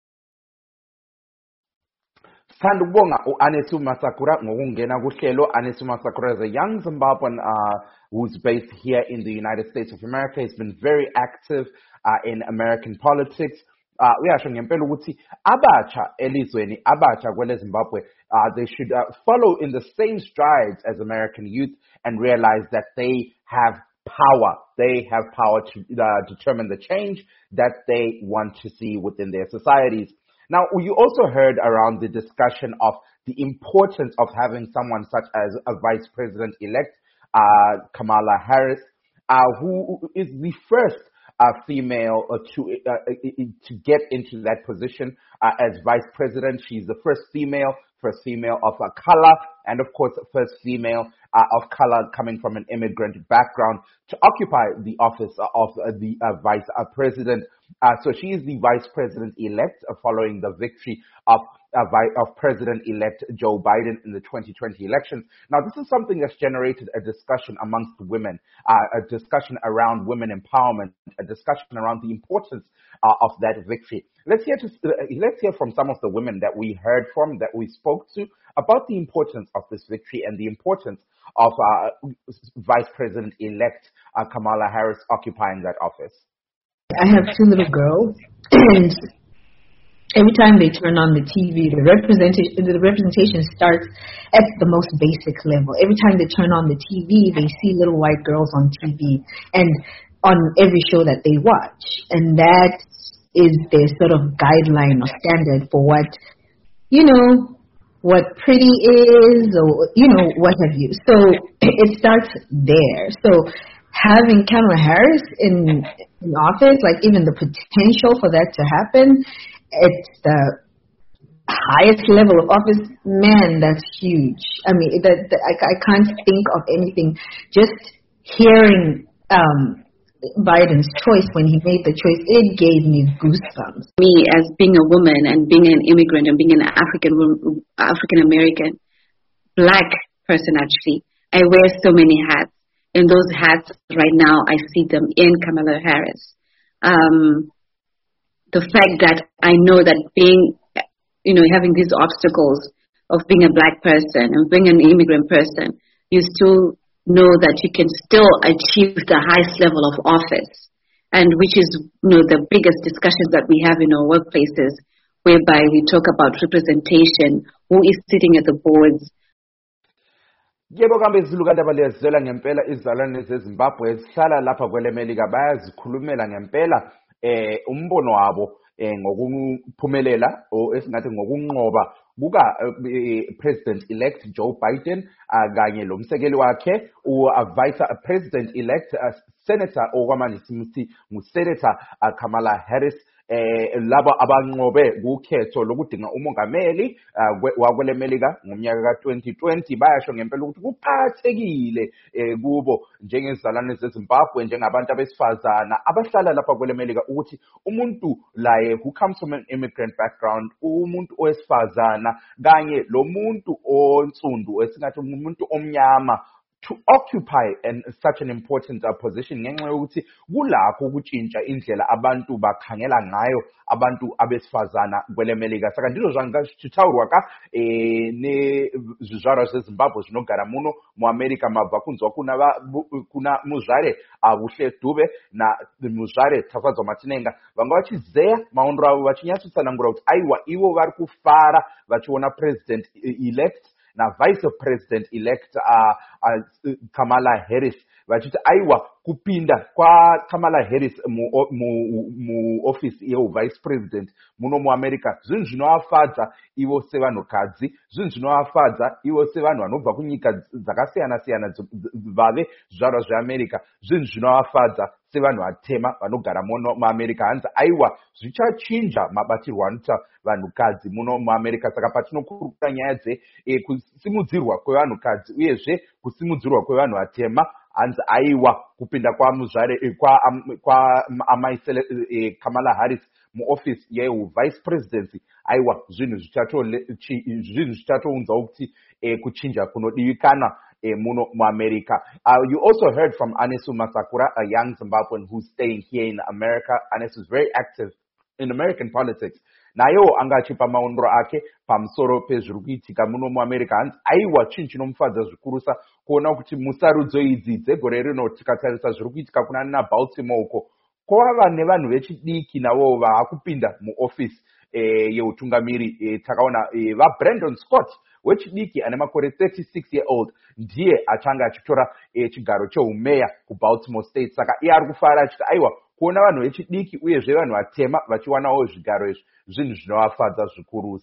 Sandubonga u-Anesu Masakura ngokungena kuhlelo. Anesu Masakura is a young Zimbabwean uh, who's based here in the United States of America. He's been very active uh, in American politics. Uh, uyasho ngempela ukuthi abatsha elizweni, abatsha kwele Zimbabwe, uh, they should uh, follow in the same strides as American youth and realize that they have power. They have power to uh, determine the change that they want to see within their societies. Now, you also heard around the discussion of the importance of having someone such as a Vice President-elect, uh, Kamala Harris, uh, who is the first uh, female uh, to uh, to get into that position uh, as vice president. She's the first female, first female of a color, and of course, first female uh, of color coming from an immigrant background to occupy the office of uh, the uh, vice uh, president. Uh, so she is the vice president-elect uh, following the victory of uh, vi- of President-elect Joe Biden in the twenty twenty elections. Now, this is something that's generated a discussion amongst women, uh, a discussion around women empowerment, a discussion around the importance uh, of that victory. Let's hear, to, uh, let's hear from some of the women that we heard from, that we spoke to, about the importance of this victory and the importance of uh, Vice President-elect uh, Kamala Harris occupying that office. I have two little girls, and every time they turn on the T V, the representation the representation starts at the most basic level. Every time they turn on the T V, they see little white girls on T V, and on every show that they watch, and that is their sort of guideline or standard for what, you know, what pretty is, or, you know, what have you. So it starts there. So having Kamala Harris in, in office, like even the potential for that to happen at the highest level of office, man, that's huge. I mean, that, that I, I can't think of anything. Just hearing um, Biden's choice, when he made the choice, it gave me goosebumps. Me, as being a woman and being an immigrant and being an African African American, black person actually, I wear so many hats. And those hats right now, I see them in Kamala Harris. Um, the fact that I know that being, you know, having these obstacles of being a black person and being an immigrant person, you still know that you can still achieve the highest level of office, and which is, you know, the biggest discussions that we have in our workplaces, whereby we talk about representation, who is sitting at the boards. Yebo kambe izulu kanti abaliyazela ngempela izalwane zeZimbabwe zihlala lapha kwele Melika bayazikhulumela ngempela eh umbono wabo eh ngokuphumelela o esingathi ngokunqoba buka President elect Joe Biden kanye lo msekeli wakhe u Vice President elect Senator okwamanje simuthi ngu Senator Kamala Harris eh laba abanqobe ukhetho lokudinga umongameli wakwele Melika ngomnyaka ka twenty twenty bayasho ngempela ukuthi kuphathekile kubo njengezalwane zeZimbabwe njengabantu abesifazana abahlala lapha kwele Melika ukuthi umuntu laye who comes from an immigrant background, umuntu owesifazana kanye lo muntu onsundu esingathi umuntu omnyama to occupy an, such an important uh, position ngenxa yokuthi kulakho ukutshintsha indlela abantu bakhangela ngayo abantu abesifazana kwele Melika saka ndilo zvangachitaurwa ka eh ne zvizvarwa zveZimbabwe zvinogara muno muAmerica mabva kunzwa kuna kuna muzvare abuhle Dube na muzvare Tafadzwa Matinenga vanga vachizeya maondro avo vachinyatsosanangura kuti aiwa ivo vari kufara vachiona president elect na vice president elect uh, uh, Kamala Harris vachiti aiwa kupinda kwa Kamala Harris mu mu, mu office ye vice president muno muAmerica zvinhu zvinovafadza ivo sevanhukadzi, zvinhu zvinovafadza ivo sevanhu vanobva kunyika dzakasiyana siyana vave zvaro zveAmerica, zvinhu zvinovafadza sevanhu vatema vanogara muno muAmerica hanzi aiwa zvichachinja mabatirwo anoita vanhukadzi muno muAmerica. Saka patinokurukura nyaya dze e, kusimudzirwa kwevanhukadzi uyezve kusimudzirwa kwevanhu vatema hanzi aiwa kupinda kwa muzvare e, kwa um, kwa amai e, Kamala Harris mu office ye vice presidency aiwa zvinhu zvichato zvinhu zvichatounza ukuthi e, kuchinja kunodivikana e, muno muAmerica. Uh, you also heard from Anesu Masakura, a young Zimbabwean who's staying here in America. Anesu is very active in American politics. Nayo angachipa maondro ake pamusoro pezviri kuitika muno muAmerica hanzi aiwa chinhu chinomufadza zvikurusa kuona kuti musarudzo idzi dzegore rino tikatarisa zviri kuitika kuna naBaltimore uko kwava nevanhu vechidiki navo vaakupinda muoffice eh, yeutungamiri eh, takaona eh, vaBrandon Scott wechidiki ane makore thirty-six year old ndiye achanga achitora eh, chigaro cheumeya kuBaltimore State. Saka iye ari kufara achiti aiwa kuona vanhu vechidiki uyezve vanhu vatema vachiwanawo zvigaro izvi zvinhu zvinovafadza zvikurusa.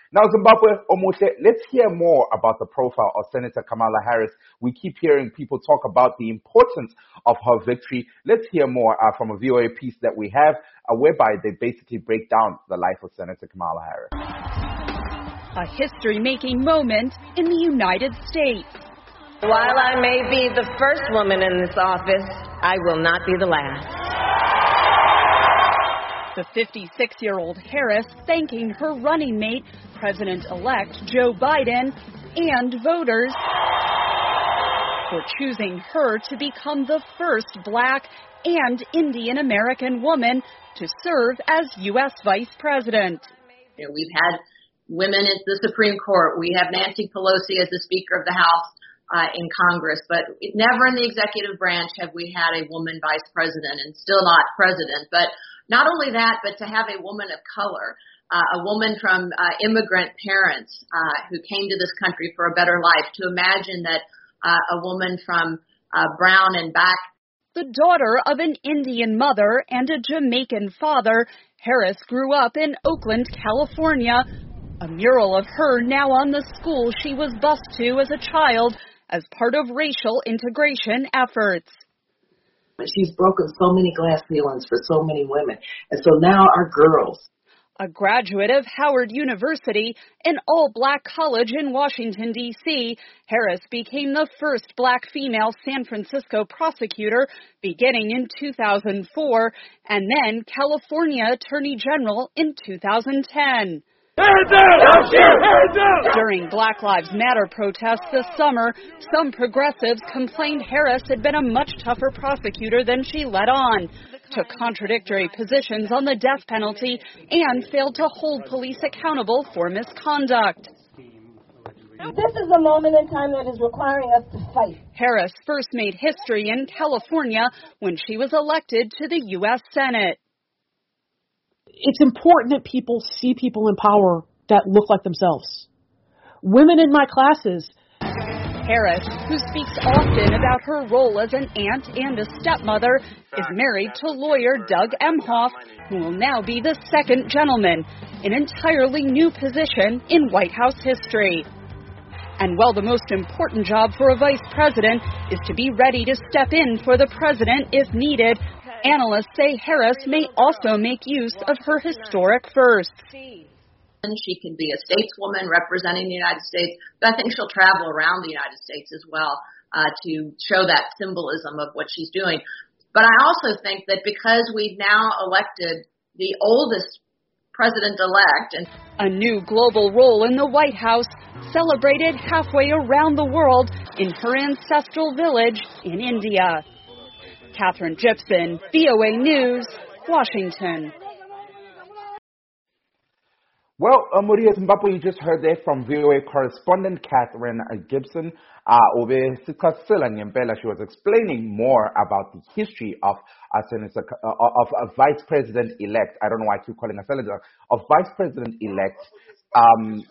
Now, Zimbabwe, Omuhle, let's hear more about the profile of Senator Kamala Harris. We keep hearing people talk about the importance of her victory. Let's hear more uh, from a V O A piece that we have, uh, whereby they basically break down the life of Senator Kamala Harris. A history-making moment in the United States. While I may be the first woman in this office, I will not be the last. The fifty-six-year-old Harris thanking her running mate, President-elect Joe Biden, and voters for choosing her to become the first Black and Indian American woman to serve as U S Vice President. You know, we've had women at the Supreme Court. We have Nancy Pelosi as the Speaker of the House uh, in Congress, but never in the executive branch have we had a woman vice president, and still not president. But not only that, but to have a woman of color, uh, a woman from uh, immigrant parents uh, who came to this country for a better life, to imagine that uh, a woman from uh, brown and back. The daughter of an Indian mother and a Jamaican father, Harris grew up in Oakland, California. A mural of her now on the school she was bused to as a child as part of racial integration efforts. She's broken so many glass ceilings for so many women. And so now our girls. A graduate of Howard University, an all-black college in Washington, D C, Harris became the first Black female San Francisco prosecutor beginning in two thousand four, and then California Attorney General in two thousand ten. During Black Lives Matter protests this summer, some progressives complained Harris had been a much tougher prosecutor than she let on, took contradictory positions on the death penalty, and failed to hold police accountable for misconduct. This is a moment in time that is requiring us to fight. Harris first made history in California when she was elected to the U S Senate. It's important that people see people in power that look like themselves. Women in my classes. Harris, who speaks often about her role as an aunt and a stepmother, is married to lawyer Doug Emhoff, who will now be the second gentleman, an entirely new position in White House history. And while the most important job for a vice president is to be ready to step in for the president if needed, analysts say Harris may also make use of her historic firsts. She can be a stateswoman representing the United States, but I think she'll travel around the United States as well uh, to show that symbolism of what she's doing. But I also think that because we've now elected the oldest president-elect, and a new global role in the White House, celebrated halfway around the world in her ancestral village in India. Catherine Gibson, V O A News, Washington. Well, uh, Maria Zimbabwe, you just heard there from V O A correspondent Catherine uh, Gibson. Uh, she was explaining more about the history of uh, Senator, uh, of a vice president-elect. I don't know why I keep calling her senator. Of vice president-elect. Um,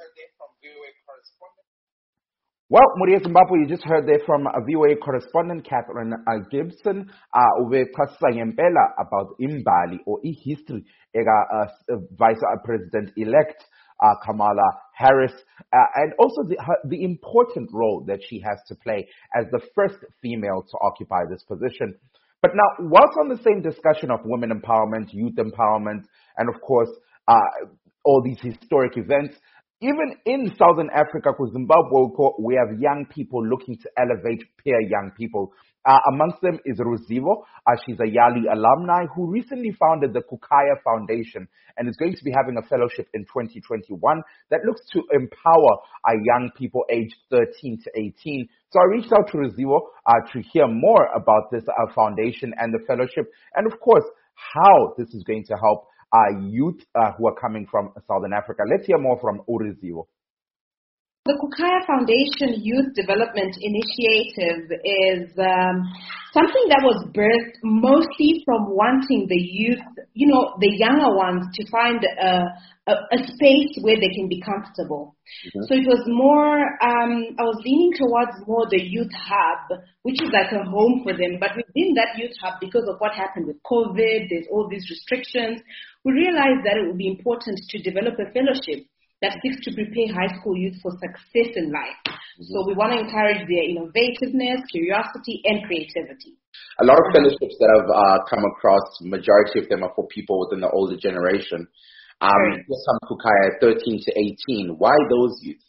Well, Maria Zimbabwe, you just heard there from a V O A correspondent, Catherine uh, Gibson, uh, about Imbali or e-history, uh, uh, Vice President-elect uh, Kamala Harris, uh, and also the, her, the important role that she has to play as the first female to occupy this position. But now, whilst on the same discussion of women empowerment, youth empowerment, and of course, uh, all these historic events, even in Southern Africa, Zimbabwe, we have young people looking to elevate peer young people. Uh, amongst them is Ruzivo. Uh, she's a Yali alumni who recently founded the Kukaya Foundation and is going to be having a fellowship in twenty twenty-one that looks to empower our young people aged thirteen to eighteen. So I reached out to Ruzivo uh, to hear more about this uh, foundation and the fellowship, and of course, how this is going to help Uh, youth uh, who are coming from Southern Africa. Let's hear more from Urizivo. The Kukaya Foundation Youth Development Initiative is um, something that was birthed mostly from wanting the youth, you know, the younger ones to find a, a, a space where they can be comfortable. Mm-hmm. So it was more, um, I was leaning towards more the youth hub, which is like a home for them. But within that youth hub, because of what happened with COVID, there's all these restrictions, we realized that it would be important to develop a fellowship that seeks to prepare high school youth for success in life. Mm-hmm. So we want to encourage their innovativeness, curiosity, and creativity. A lot of fellowships that I've uh, come across, majority of them are for people within the older generation. Um, right. Some Kukaya, thirteen to eighteen. Why those youth?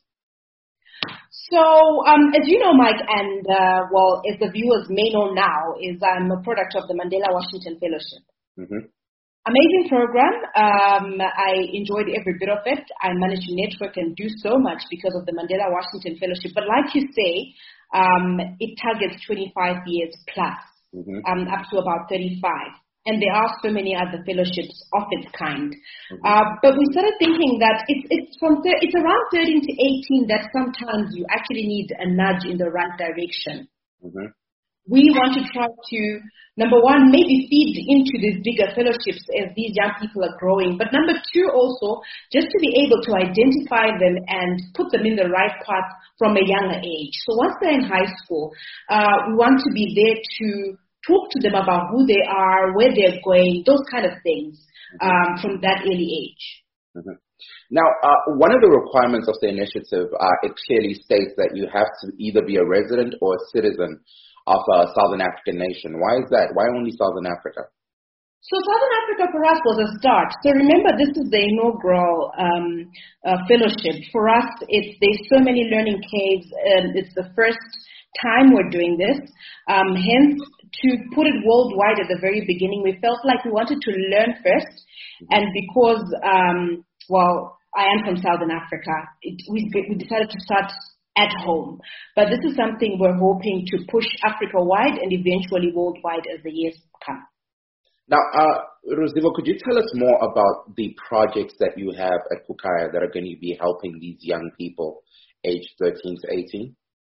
So, um, as you know, Mike, and uh, well, as the viewers may know now, is I'm a product of the Mandela Washington Fellowship. Mm-hmm. Amazing program. Um, I enjoyed every bit of it. I managed to network and do so much because of the Mandela Washington Fellowship. But like you say, um, it targets twenty-five years plus, mm-hmm. um, up to about thirty-five. And there are so many other fellowships of its kind. Mm-hmm. Uh, but we started thinking that it's it's from th- it's around thirteen to eighteen that sometimes you actually need a nudge in the right direction. Mm-hmm. We want to try to, number one, maybe feed into these bigger fellowships as these young people are growing. But number two, also, just to be able to identify them and put them in the right path from a younger age. So once they're in high school, uh, we want to be there to talk to them about who they are, where they're going, those kind of things um, from that early age. Mm-hmm. Now, uh, one of the requirements of the initiative, uh, it clearly states that you have to either be a resident or a citizen of a Southern African nation. Why is that? Why only Southern Africa? So Southern Africa for us was a start. So remember, this is the inaugural um, uh, fellowship. For us, it's, there's so many learning caves, and it's the first time we're doing this. Um, hence, to put it worldwide at the very beginning, we felt like we wanted to learn first. And because, um, well, I am from Southern Africa, it, we, we decided to start at home. But this is something we're hoping to push Africa-wide and eventually worldwide as the years come. Now, uh, Rosivo, could you tell us more about the projects that you have at Kukaya that are going to be helping these young people aged thirteen to eighteen?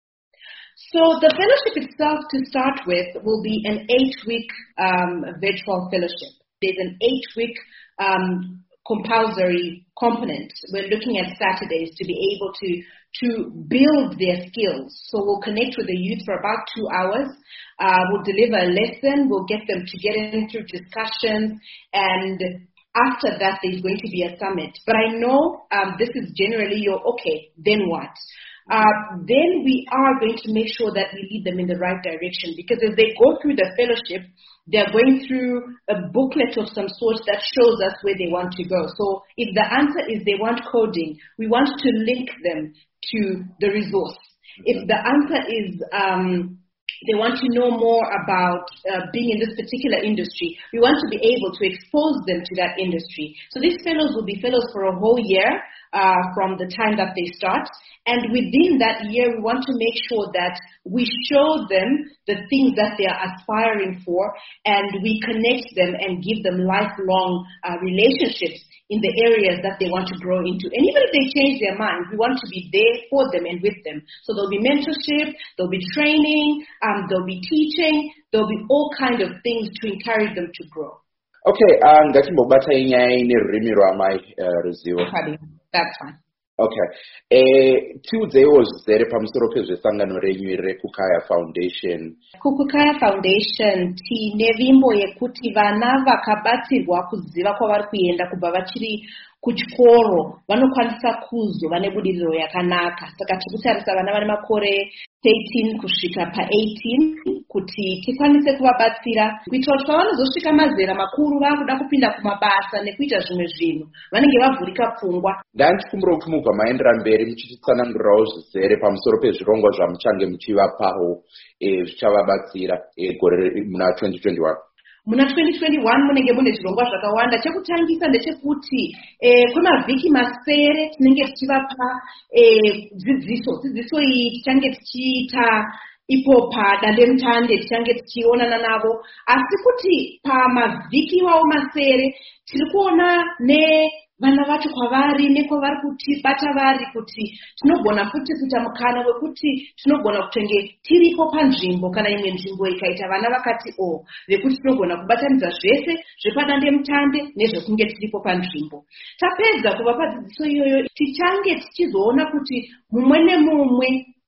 So the fellowship itself, to start with, will be an eight-week um, virtual fellowship. There's an eight-week um, compulsory component. We're looking at Saturdays to be able to to build their skills. So we'll connect with the youth for about two hours. Uh, we'll deliver a lesson. We'll get them to get into discussions. And after that, there's going to be a summit. But I know um, this is generally your, okay, then what? Uh, then we are going to make sure that we lead them in the right direction, because as they go through the fellowship, they're going through a booklet of some sort that shows us where they want to go. So if the answer is they want coding, we want to link them to the resource. If the answer is um, they want to know more about uh, being in this particular industry, we want to be able to expose them to that industry. So these fellows will be fellows for a whole year uh, from the time that they start. And within that year, we want to make sure that we show them the things that they are aspiring for, and we connect them and give them lifelong uh, relationships in the areas that they want to grow into. And even if they change their mind, we want to be there for them and with them. So there'll be mentorship, there'll be training, um, there'll be teaching, there'll be all kinds of things to encourage them to grow. Okay, um, that's fine. Okay. Eh, tiudzewo zvizere pamusoro pezvesangano renyu reKukaya Foundation. KuKukaya Foundation tine vimbo yekuti vana vakabatsirwa kuziva kwavari kuenda kubva vachiri kuchikoro vanokwanisa kuzova nebudiriro yakanaka. Saka tikutarisa vana vane makore thirteen kusvika pa-eighteen kuti tikwanise kuvabatsira kuitira kuti pavanozosvika mazera makuru vakuda kupinda kumabasa nekuita zvimwe zvinhu vanenge vavhurika pfungwa. Ndandichikumbira kuti mubva maendera mberi muchititsanangurirawo zvizere pamusoro pezvirongwa zvamuchange muchivapawo zvichavabatsira gore muna twenty twenty-one. Muna twenty twenty-one munenge mune zvirongwa zvakawanda. Chekutangisa ndechekuti eh, kwemavhiki masere tinenge tichivapa eh, dzidziso. Dzidziso iyi tichange tichiita ipo padandemutande tichange tichionana navo. Asi kuti pamavhiki iwawo masere tiri kuona ne vana vacho kwavari nekwavari kutibata vari kuti tinogona futi kuita mukana wekuti tinogona kutenge tiripo panzvimbo kana imwe nzvimbo ikaita vana vakati o vekuti tinogona kubatanidza zvese zvepadandemutande nezvekunge tiripo panzvimbo. Tapedza kuvapa dzidziso iyoyo tichange tichizoona kuti mumwe nemumwe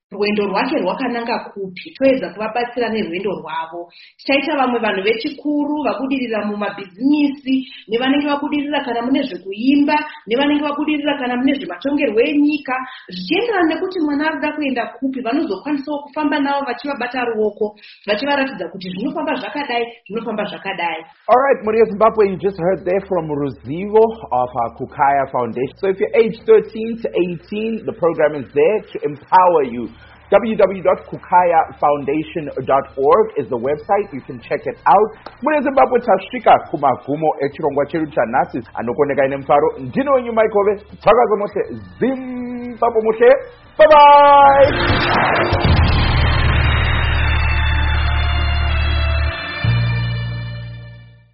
rwendo rwake rwakananga kupi, toedza kuvabatsira nerwendo rwavo. Tichaita vamwe vanhu vechikuru vabudirira mumabhizinisi, nevanenge vabudirira kana mune zvekuimba, nevanenge vabudirira kana mune zvematongerwo enyika, zvichienderana nekuti mwana arikuda kuenda kupi, vanozokwanisawo kufamba navo vachivabata ruoko, vachivaratidza kuti zvinofamba zvakadai, zvinofamba zvakadai. All right, Maria Zimbabwe, you just heard there from Ruzivo of our Kukaya Foundation. So if you're age thirteen to eighteen, the program is there to empower you. w w w dot kukaya foundation dot org is the website. You can check it out. Mune Zimbabwe tasvika kumagumo echirongwa chedu chanhasi anokoneka ine mufaro. Ndino wenyu Mike Hove. Tsvaka Zimbabwe mushe. Bye bye.